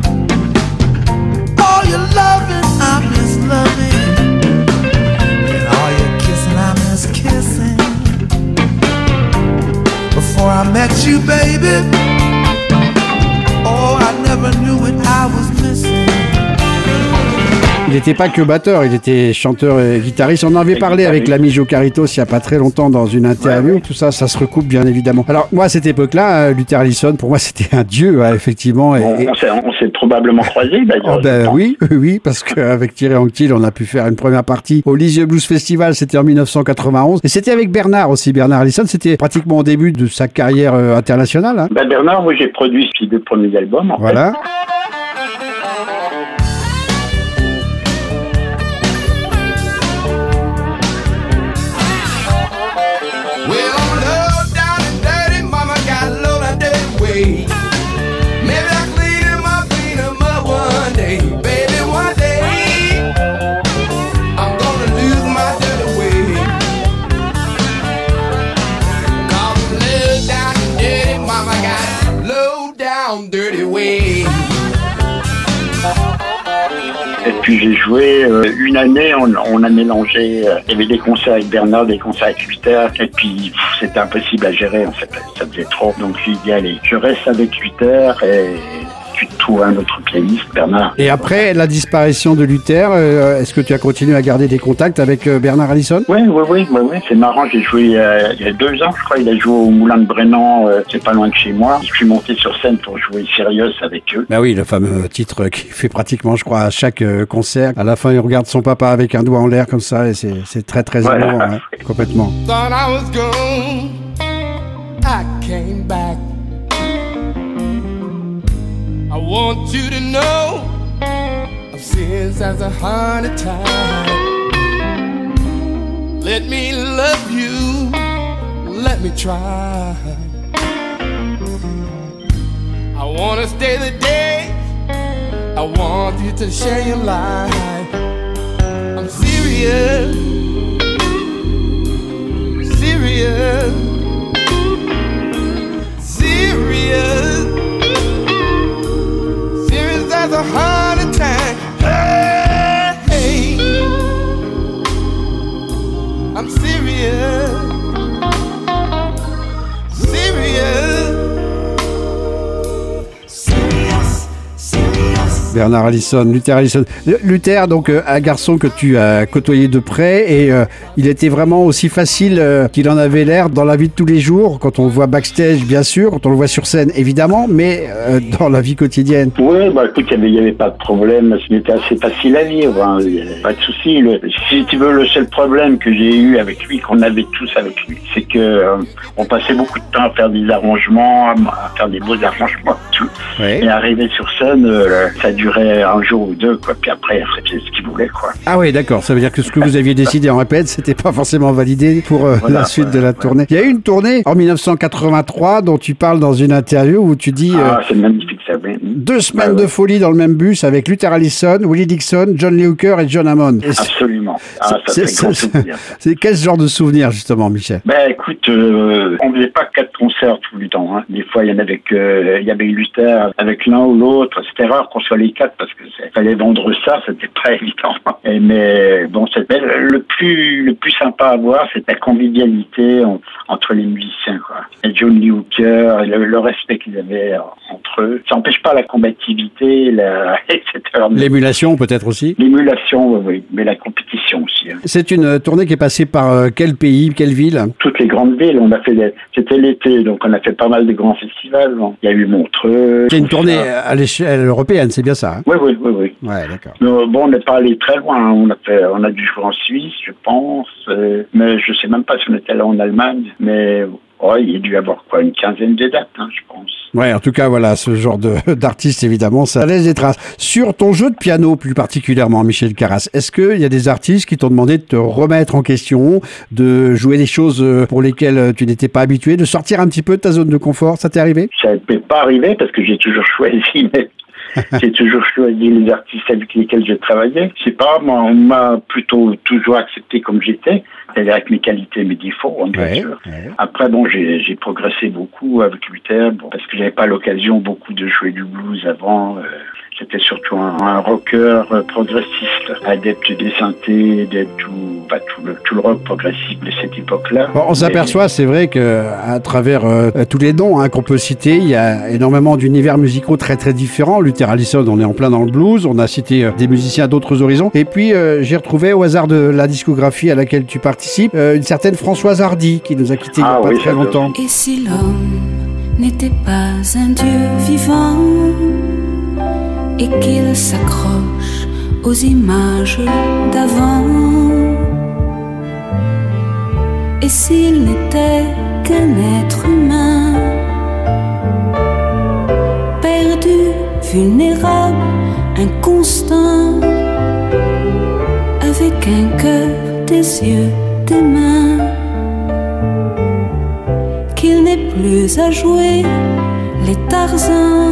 All your loving, I miss loving. And all your kissing, I miss kissing. Before I met you, baby, oh, I never knew what I was missing. Il n'était pas que batteur, il était chanteur et guitariste. On en avait parlé avec l'ami Joe Caritos il n'y a pas très longtemps dans une interview. Tout ça, ça se recoupe bien évidemment. Alors moi, à cette époque-là, Luther Allison, pour moi, c'était un dieu, effectivement. On s'est probablement croisés d'ailleurs. Oui, parce qu'avec Thierry Anctil, on a pu faire une première partie au Lisieux Blues Festival, c'était en 1991. Et c'était avec Bernard aussi. Bernard Allison, c'était pratiquement au début de sa carrière internationale. Hein. Bernard, moi j'ai produit ses 2 premiers albums. Voilà. Et puis j'ai joué une année, on a mélangé, il y avait des concerts avec Bernard, des concerts avec Luther, et puis c'était impossible à gérer en fait, ça faisait trop. Donc j'ai dit allez, je reste avec Luther et tu trouves un autre pianiste, Bernard. Et après la disparition de Luther, est-ce que tu as continué à garder des contacts avec Bernard Allison? Oui, c'est marrant, j'ai joué il y a 2 ans, je crois, il a joué au Moulin de Brennan, c'est pas loin de chez moi. Je suis monté sur scène pour jouer Sirius avec eux. Bah oui, le fameux titre qui fait pratiquement, je crois, à chaque concert. À la fin, il regarde son papa avec un doigt en l'air comme ça, et c'est très très émouvant, hein, complètement. Thought I was gone, I came back. I want you to know I've sins as a heart attack. Let me love you, let me try. I wanna stay the day, I want you to share your life. I'm serious, serious, serious. As a heart attack. Hey, I'm serious, serious, Bernard Allison, Luther Allison. Luther, donc un garçon que tu as côtoyé de près et il était vraiment aussi facile qu'il en avait l'air dans la vie de tous les jours, quand on le voit backstage bien sûr, quand on le voit sur scène évidemment, mais dans la vie quotidienne. Oui, bah écoute, il n'y avait pas de problème, c'était assez facile à vivre, hein. Il y avait pas de souci. Si tu veux, le seul problème que j'ai eu avec lui, qu'on avait tous avec lui, c'est que on passait beaucoup de temps à faire des arrangements, à faire des beaux arrangements, tout. Ouais. Et arriver sur scène, ça durait un jour ou deux, quoi. Puis après, il faisait ce qu'il voulait, quoi. Ah oui, d'accord. Ça veut dire que ce que vous aviez décidé en répète, c'était pas forcément validé pour la suite de la tournée. Il y a eu une tournée en 1983 dont tu parles dans une interview où tu dis c'est magnifique, ça. 2 semaines de folie dans le même bus avec Luther Allison, Willie Dixon, John Lee Hooker et John Hammond. Absolument. C'est quel genre de souvenir, justement, Michel? Ben, écoute, on faisait pas 4 concerts tout le temps, hein. Des fois, il y avait Luther avec l'un ou l'autre. C'était rare qu'on soit les 4 parce que fallait vendre ça, c'était pas évident. Mais bon, c'était le plus sympa à voir, c'était la convivialité entre les musiciens, quoi. Et John Lee Hooker, le respect qu'ils avaient entre eux. Ça n'empêche pas la combativité, etc. L'émulation, peut-être aussi? L'émulation, oui, mais la compétition aussi. Hein. C'est une tournée qui est passée par quel pays, quelle ville? Toutes les grandes villes. C'était l'été, donc on a fait pas mal de grands festivals. Il y a eu Montreux. C'est une tournée à l'échelle européenne, c'est bien ça, hein? Oui. Ouais, d'accord. Mais bon, on n'est pas allé très loin. Hein. On a dû jouer en Suisse, je pense. Mais je sais même pas si on était là en Allemagne. Mais il y a dû y avoir une quinzaine de dates, hein, je pense. Ouais, en tout cas, voilà, ce genre d'artiste, évidemment, ça laisse des traces. Sur ton jeu de piano, plus particulièrement, Michel Carras, est-ce qu'il y a des artistes qui t'ont demandé de te remettre en question, de jouer des choses pour lesquelles tu n'étais pas habitué, de sortir un petit peu de ta zone de confort? Ça t'est arrivé? Ça ne m'est pas arrivé parce que j'ai toujours choisi les artistes avec lesquels je travaillais. Je sais pas, moi, on m'a plutôt toujours accepté comme j'étais, c'est-à-dire avec mes qualités et mes défauts, bien sûr. Ouais. Après, bon, j'ai progressé beaucoup avec Luther, parce que j'avais pas l'occasion beaucoup de jouer du blues avant. C'était surtout un rocker progressiste, adepte des synthés, tout le rock progressif de cette époque-là. Bon, on s'aperçoit, c'est vrai qu'à travers tous les dons qu'on peut citer, il y a énormément d'univers musicaux très très différents. Luther Allison, on est en plein dans le blues, on a cité des musiciens d'autres horizons. Et puis j'ai retrouvé au hasard de la discographie à laquelle tu participes, une certaine Françoise Hardy qui nous a quittés il n'y a pas très longtemps. Et si l'homme n'était pas un dieu vivant et qu'il s'accroche aux images d'avant, et s'il n'était qu'un être humain, perdu, vulnérable, inconstant, avec un cœur, des yeux, des mains, qu'il n'est plus à jouer les Tarzans.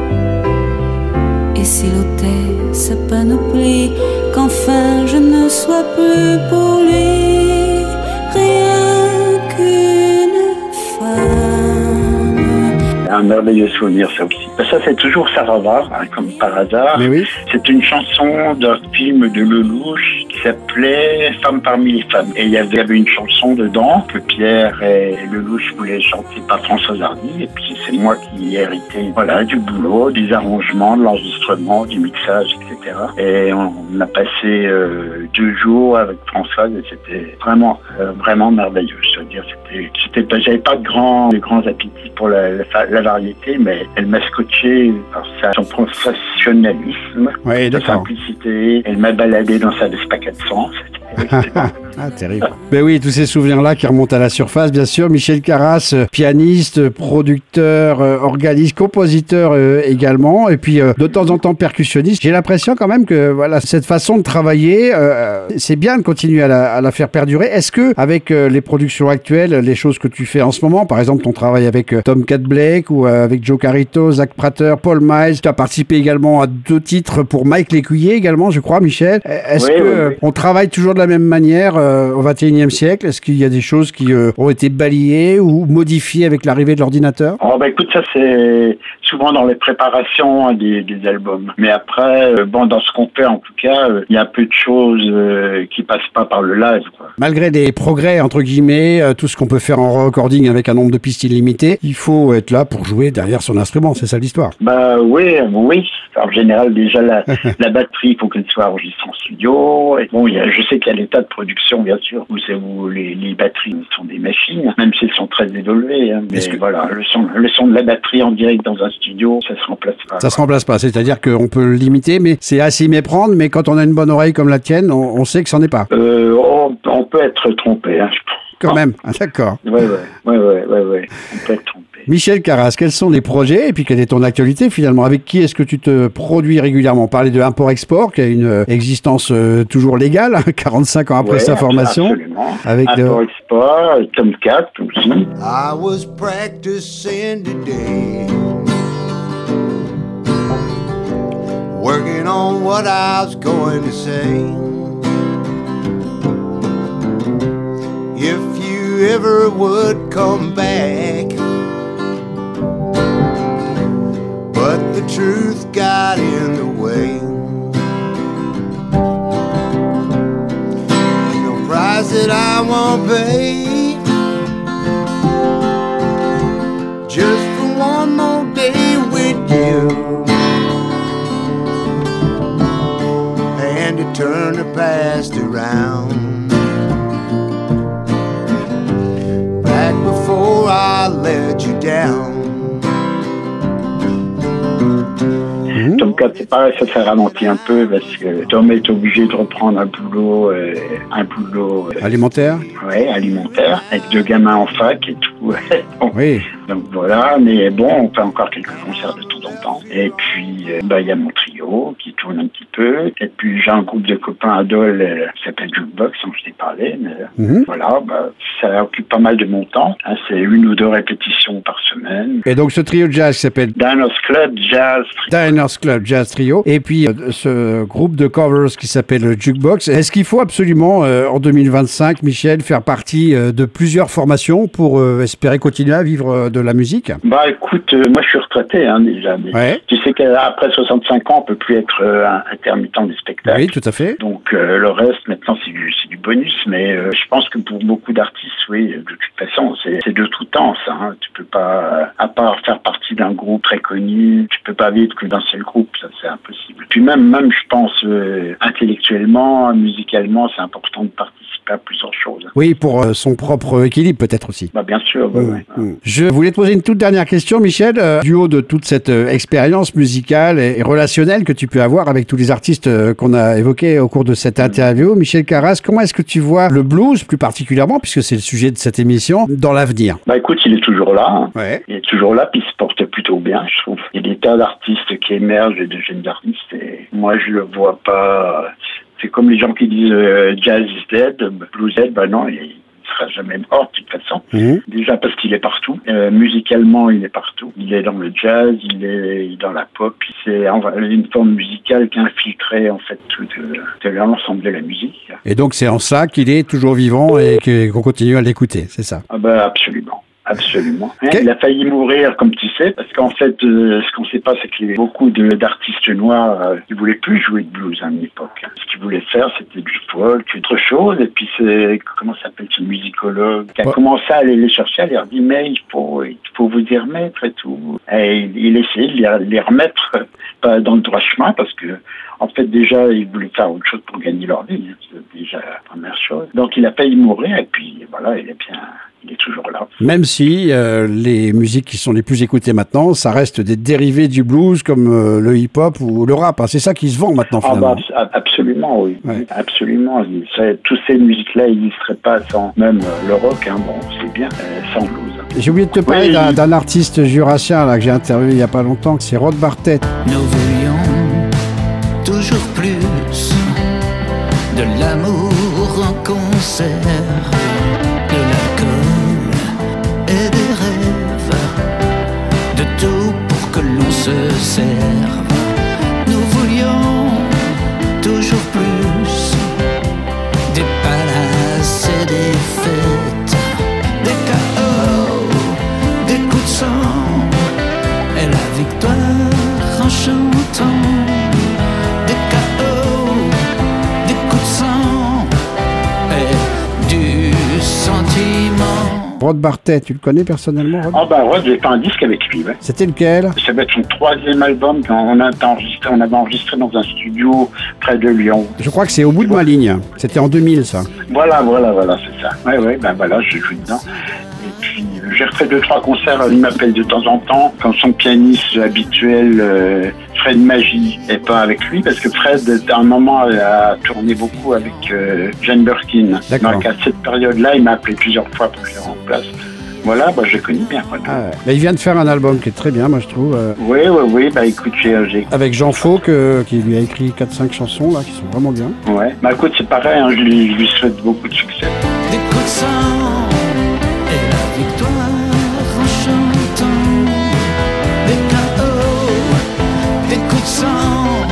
Et s'il ôtait sa panoplie, qu'enfin je ne sois plus pour lui rien qu'une femme. Un merveilleux souvenir, ça aussi. Ça, c'est toujours Sarava, comme par hasard. Mais oui. C'est une chanson d'un film de Lelouch qui s'appelait Femme parmi les femmes. Et il y avait une chanson dedans que Pierre et Lelouch voulaient chanter par Françoise Hardy. Et puis c'est moi qui ai hérité du boulot, des arrangements, de l'enregistrement, du mixage, etc. Et on a passé 2 jours avec Françoise et c'était vraiment merveilleux. Je veux dire, j'avais pas de grands appétits pour la variété, mais elle m'a scotché par son professionnalisme, sa simplicité. Elle m'a baladé dans sa Vespa 400. Terrible. Ben oui, tous ces souvenirs-là qui remontent à la surface, bien sûr. Michel Carras, pianiste, producteur, organiste, compositeur également, et puis de temps en temps percussionniste. J'ai l'impression quand même que cette façon de travailler, c'est bien de continuer à la faire perdurer. Est-ce que avec les productions actuelles, les choses que tu fais en ce moment, par exemple ton travail avec Tomcat Blake ou avec Joe Carito, Zach Prater, Paul Miles, tu as participé également à 2 titres pour Mike Lécuyer également, je crois, Michel. Est-ce on travaille toujours de la même manière au XXIe siècle? Est-ce qu'il y a des choses qui ont été balayées ou modifiées avec l'arrivée de l'ordinateur? Oh, écoute, ça c'est souvent dans les préparations des albums. Mais après, dans ce qu'on fait en tout cas, il y a peu de choses qui passent pas par le live, quoi. Malgré des progrès, entre guillemets, tout ce qu'on peut faire en recording avec un nombre de pistes illimité, il faut être là pour jouer derrière son instrument, c'est ça l'histoire. Oui. En général, déjà, la batterie, il faut qu'elle soit enregistrée en studio. Et bon, je sais qu'il y a l'état de production, bien sûr, où les batteries sont des machines, même si elles sont très évoluées. Hein. Mais voilà, le son de la batterie en direct dans un studio, ça se remplace pas. Ça se remplace pas, c'est-à-dire qu'on peut le limiter, mais c'est à s'y méprendre, mais quand on a une bonne oreille comme la tienne, on sait que c'en est pas. On peut être trompé, hein, je pense. Quand même, d'accord. Ouais, on peut être trompé. Michel Carras, quels sont les projets et puis quelle est ton actualité finalement? Avec qui est-ce que tu te produis régulièrement? On parlait de Import-Export qui a une existence toujours légale, 45 ans après sa formation. Absolument. Avec Import-Export, Tomcat aussi. I was practicing today, working on what I was going to say. If you ever would come back, but the truth got in the way. No price that I won't pay, just for one more day with you, and to turn the past around. Back before I let you down. Tomcat, c'est pareil, ça s'est ralenti un peu parce que Tom est obligé de reprendre un boulot alimentaire. Ouais, alimentaire, avec 2 gamins en fac et tout. Bon. Oui. Donc voilà, mais bon, on fait encore quelques concerts de temps en temps. Et puis, il y a mon trio qui tourne un petit peu. Et puis, j'ai un groupe de copains à Dole qui s'appelle Jukebox, dont je t'ai parlé. Mais voilà, ça occupe pas mal de mon temps. Hein, c'est 1 ou 2 répétitions par semaine. Et donc, ce trio de jazz s'appelle Diners Club Jazz Trio. Diners Club Jazz Trio. Et puis, ce groupe de covers qui s'appelle Jukebox. Est-ce qu'il faut absolument, en 2025, Michel, faire partie de plusieurs formations pour espérer continuer à vivre de la musique? Écoute, moi je suis retraité déjà. Mais tu sais qu'après 65 ans, on peut plus être intermittent des spectacles. Oui, tout à fait. Donc le reste, maintenant, c'est du bonus. Mais je pense que pour beaucoup d'artistes, oui, de toute façon, c'est de tout temps, ça. Hein. Tu peux pas, à part faire partie d'un groupe très connu, tu peux pas vivre que d'un seul groupe. Ça, c'est impossible. Puis même, je pense, intellectuellement, musicalement, c'est important de participer à plusieurs choses. Oui, pour son propre équilibre, peut-être aussi. Bien sûr. Je voulais te poser une toute dernière question, Michel. Du haut de toute cette expérience musicale et relationnelle que tu peux avoir avec tous les artistes qu'on a évoqués au cours de cette interview, Michel Carras, comment est-ce que tu vois le blues, plus particulièrement, puisque c'est le sujet de cette émission, dans l'avenir? Écoute, il est toujours là. Hein. Ouais. Il est toujours là, puis il se porte plutôt bien, je trouve. Il y a des tas d'artistes qui émergent, de jeunes artistes, et moi, je le vois pas. C'est comme les gens qui disent jazz is dead, blues dead, non, il sera jamais mort de toute façon. Déjà parce qu'il est partout. Musicalement, il est partout. Il est dans le jazz, il est dans la pop. C'est une forme musicale qui a infiltré en fait tout l'ensemble de la musique. Et donc c'est en ça qu'il est toujours vivant et qu'on continue à l'écouter, c'est ça? Absolument. Absolument. Il a failli mourir, comme tu sais, parce qu'en fait, ce qu'on ne sait pas, c'est qu'il y avait beaucoup d'artistes noirs qui voulaient plus jouer de blues à une époque. Ce qu'ils voulaient faire, c'était du folk, autre chose. Et puis c'est, comment s'appelle ce musicologue, qui a commencé à aller les chercher, à leur dire, mais il faut vous y remettre et tout. Et il essayait de les remettre dans le droit chemin, parce que en fait, déjà, ils voulaient faire autre chose pour gagner leur vie. C'est déjà la première chose. Donc, il a failli mourir, et puis voilà, il est toujours là. Même si les musiques qui sont les plus écoutées maintenant, ça reste des dérivés du blues comme le hip-hop ou le rap. Hein. C'est ça qui se vend maintenant, finalement. Absolument, oui. Ouais. Absolument. Toutes ces musiques-là n'existeraient pas sans même le rock. Hein. Bon, c'est bien, sans blues. J'ai oublié de te parler d'un artiste jurassien là, que j'ai interviewé il n'y a pas longtemps, c'est Rod Bartlett. Nous voulions toujours plus de l'amour en concert, de l'alcool et des rêves, de tout pour que l'on se serve. Nous voulions toujours plus des palaces Rod Bartet, tu le connais personnellement, Rod? Ah bah Rod, j'ai fait un disque avec lui, ouais. C'était lequel? Ça va être son 3e album on avait enregistré dans un studio près de Lyon. Je crois que c'est Au bout de ma ligne. C'était en 2000, ça. Voilà, c'est ça. Ouais, ben voilà, je joue dedans. Et puis, j'ai refait 2-3 concerts, il m'appelle de temps en temps, quand son pianiste habituel, Fred Magie, n'est pas avec lui, parce que Fred, à un moment, a tourné beaucoup avec Jane Birkin. Donc à cette période-là, il m'a appelé plusieurs fois pour que je le remplace. Voilà, bah, je connais bien. Voilà. Ah ouais. Mais il vient de faire un album qui est très bien, moi je trouve. Oui, bah écoute, j'ai... Avec Jean Fauque, qui lui a écrit 4-5 chansons là, qui sont vraiment bien. Ouais, bah écoute, c'est pareil, hein, je lui souhaite beaucoup de succès. Des coups de sang et la victoire en chantant. Des KO, des coups de sang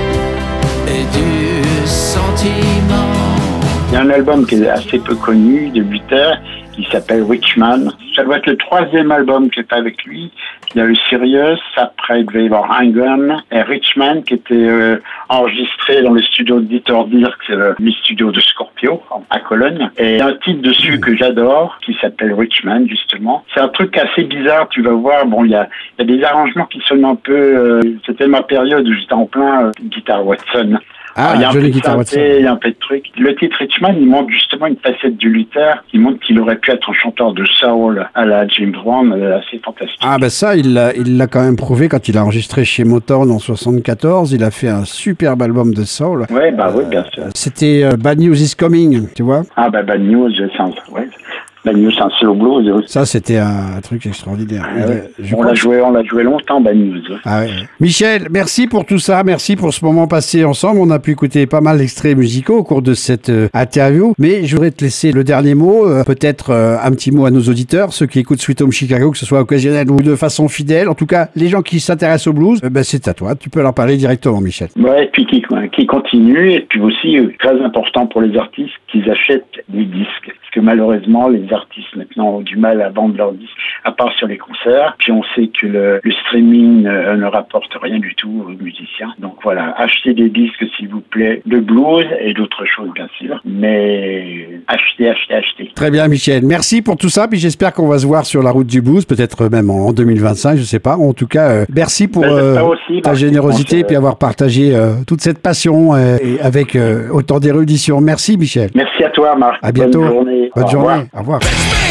et du sentiment. Il y a un album qui est assez peu connu de Luther, qui s'appelle Richman. Ça doit être le 3e album que j'ai fait avec lui. Il y a eu Sirius, après il devait y avoir Hang-On, et Richman qui était enregistré dans le studio de Dieter Dierks, c'est le studio de Scorpio, à Cologne. Et un titre dessus que j'adore, qui s'appelle Richman, justement. C'est un truc assez bizarre, tu vas voir. Bon, il y a des arrangements qui sonnent un peu... c'était ma période où j'étais en plein guitare Watson. Ah, il y a un peu de guitare synthé, il y a un peu de trucs. Le titre Richman, il montre justement une facette du Luther, qui montre qu'il aurait pu être un chanteur de soul à la James Brown, assez fantastique. Ah ben ça, il l'a quand même prouvé quand il a enregistré chez Motown en 74. Il a fait un superbe album de soul. Ouais, bah oui, bien sûr. C'était Bad News is Coming, tu vois? Ah bah Bad News, ouais. Bad News, c'est un slow blues. Ça, c'était un truc extraordinaire. Ah ouais. On l'a joué longtemps, Bad News. Ah ouais. Michel, merci pour tout ça. Merci pour ce moment passé ensemble. On a pu écouter pas mal d'extraits musicaux au cours de cette interview. Mais je voudrais te laisser le dernier mot. Peut-être un petit mot à nos auditeurs, ceux qui écoutent Sweet Home Chicago, que ce soit occasionnel ou de façon fidèle. En tout cas, les gens qui s'intéressent au blues, c'est à toi. Tu peux leur parler directement, Michel. Ouais, et puis qui continuent. Et puis aussi, très important pour les artistes, qu'ils achètent des disques. Parce que malheureusement, les artistes maintenant ont du mal à vendre leurs disques, à part sur les concerts. Puis on sait que le streaming ne rapporte rien du tout aux musiciens. Donc voilà, achetez des disques s'il vous plaît, de blues et d'autres choses bien sûr. Mais achetez. Très bien Michel, merci pour tout ça. Puis j'espère qu'on va se voir sur la route du blues, peut-être même en 2025, je sais pas. En tout cas, merci pour ta générosité et puis avoir partagé toute cette passion et avec autant d'érudition. Merci Michel. Merci à toi Marc. À bientôt. Bonne journée. Bonne journée. Au revoir.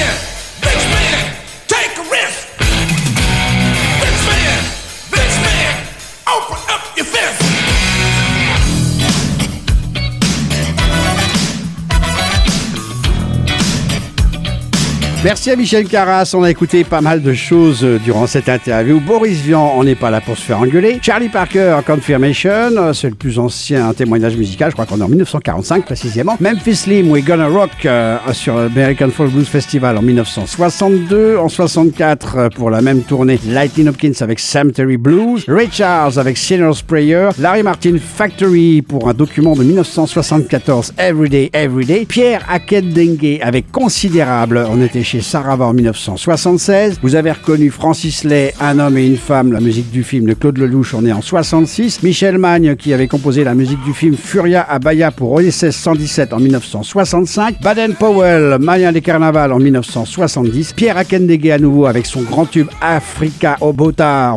Merci à Michel Carras, on a écouté pas mal de choses durant cette interview. Boris Vian, on n'est pas là pour se faire engueuler. Charlie Parker, Confirmation, c'est le plus ancien témoignage musical, je crois qu'on est en 1945 précisément. Memphis Slim, We Gonna Rock sur l'American Folk Blues Festival en 1962. En 64, pour la même tournée, Lightning Hopkins avec Cemetery Blues. Ray Charles avec Sinner's Prayer. Larry Martin Factory pour un document de 1974, Everyday, Everyday. Pierre Akendengue avec Considérable, on était chez Sarava en 1976. Vous avez reconnu Francis Lay, Un homme et une femme, la musique du film de Claude Lelouch, on est en 66. Michel Magne qui avait composé la musique du film Furia à Bahia pour OSS 117 en 1965. Baden Powell, Maya des Carnavals en 1970. Pierre Akendengue à nouveau avec son grand tube Africa Obota en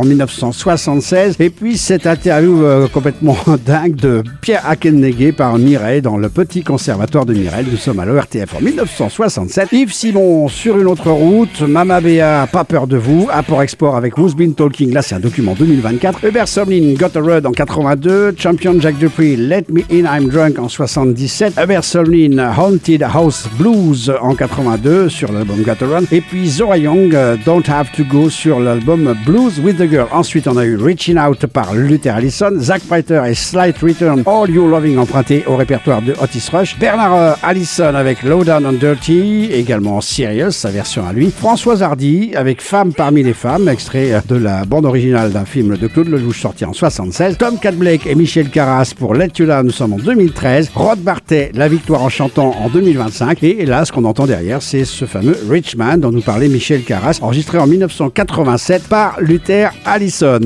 1976. Et puis cette interview complètement dingue de Pierre Akendengue par Mireille dans le Petit Conservatoire de Mireille. Nous sommes à l'ORTF en 1967. Yves Simon sur une autre route, Mama Béa, Pas peur de vous, Apport-Export avec Who's Been Talking, là c'est un document 2024, Hubert Somlin, Got a Rud en 82, Champion Jack Dupree, Let Me In I'm Drunk en 77, Hubert Somlin, Haunted House Blues en 82 sur l'album Got a Run, et puis Zora Young, Don't Have to Go sur l'album Blues with the Girl. Ensuite on a eu Reaching Out par Luther Allison, Zach Prater et Slight Return, All You Loving emprunté au répertoire de Otis Rush, Bernard Allison avec Low Down and Dirty, également Sirius, sa version à lui. Françoise Hardy avec Femmes parmi les femmes, extrait de la bande originale d'un film de Claude Lelouch sorti en 76. Tom Cadblake et Michel Carras pour Let You Down, nous sommes en 2013. Rod Bartet, La victoire en chantant en 2025. Et là, ce qu'on entend derrière, c'est ce fameux Richman dont nous parlait Michel Carras, enregistré en 1987 par Luther Allison.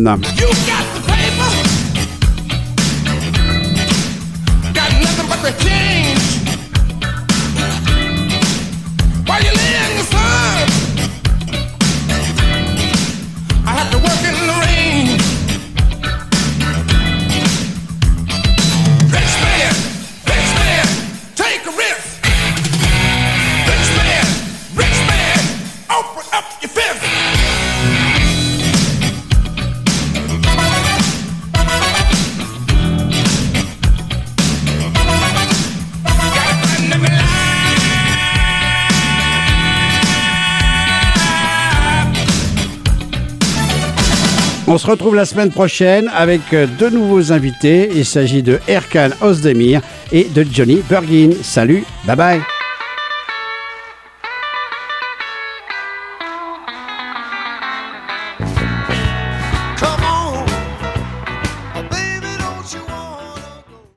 While you lay in the sun On se retrouve la semaine prochaine avec deux nouveaux invités. Il s'agit de Erkan Özdemir et de Johnny Burgin. Salut, bye bye.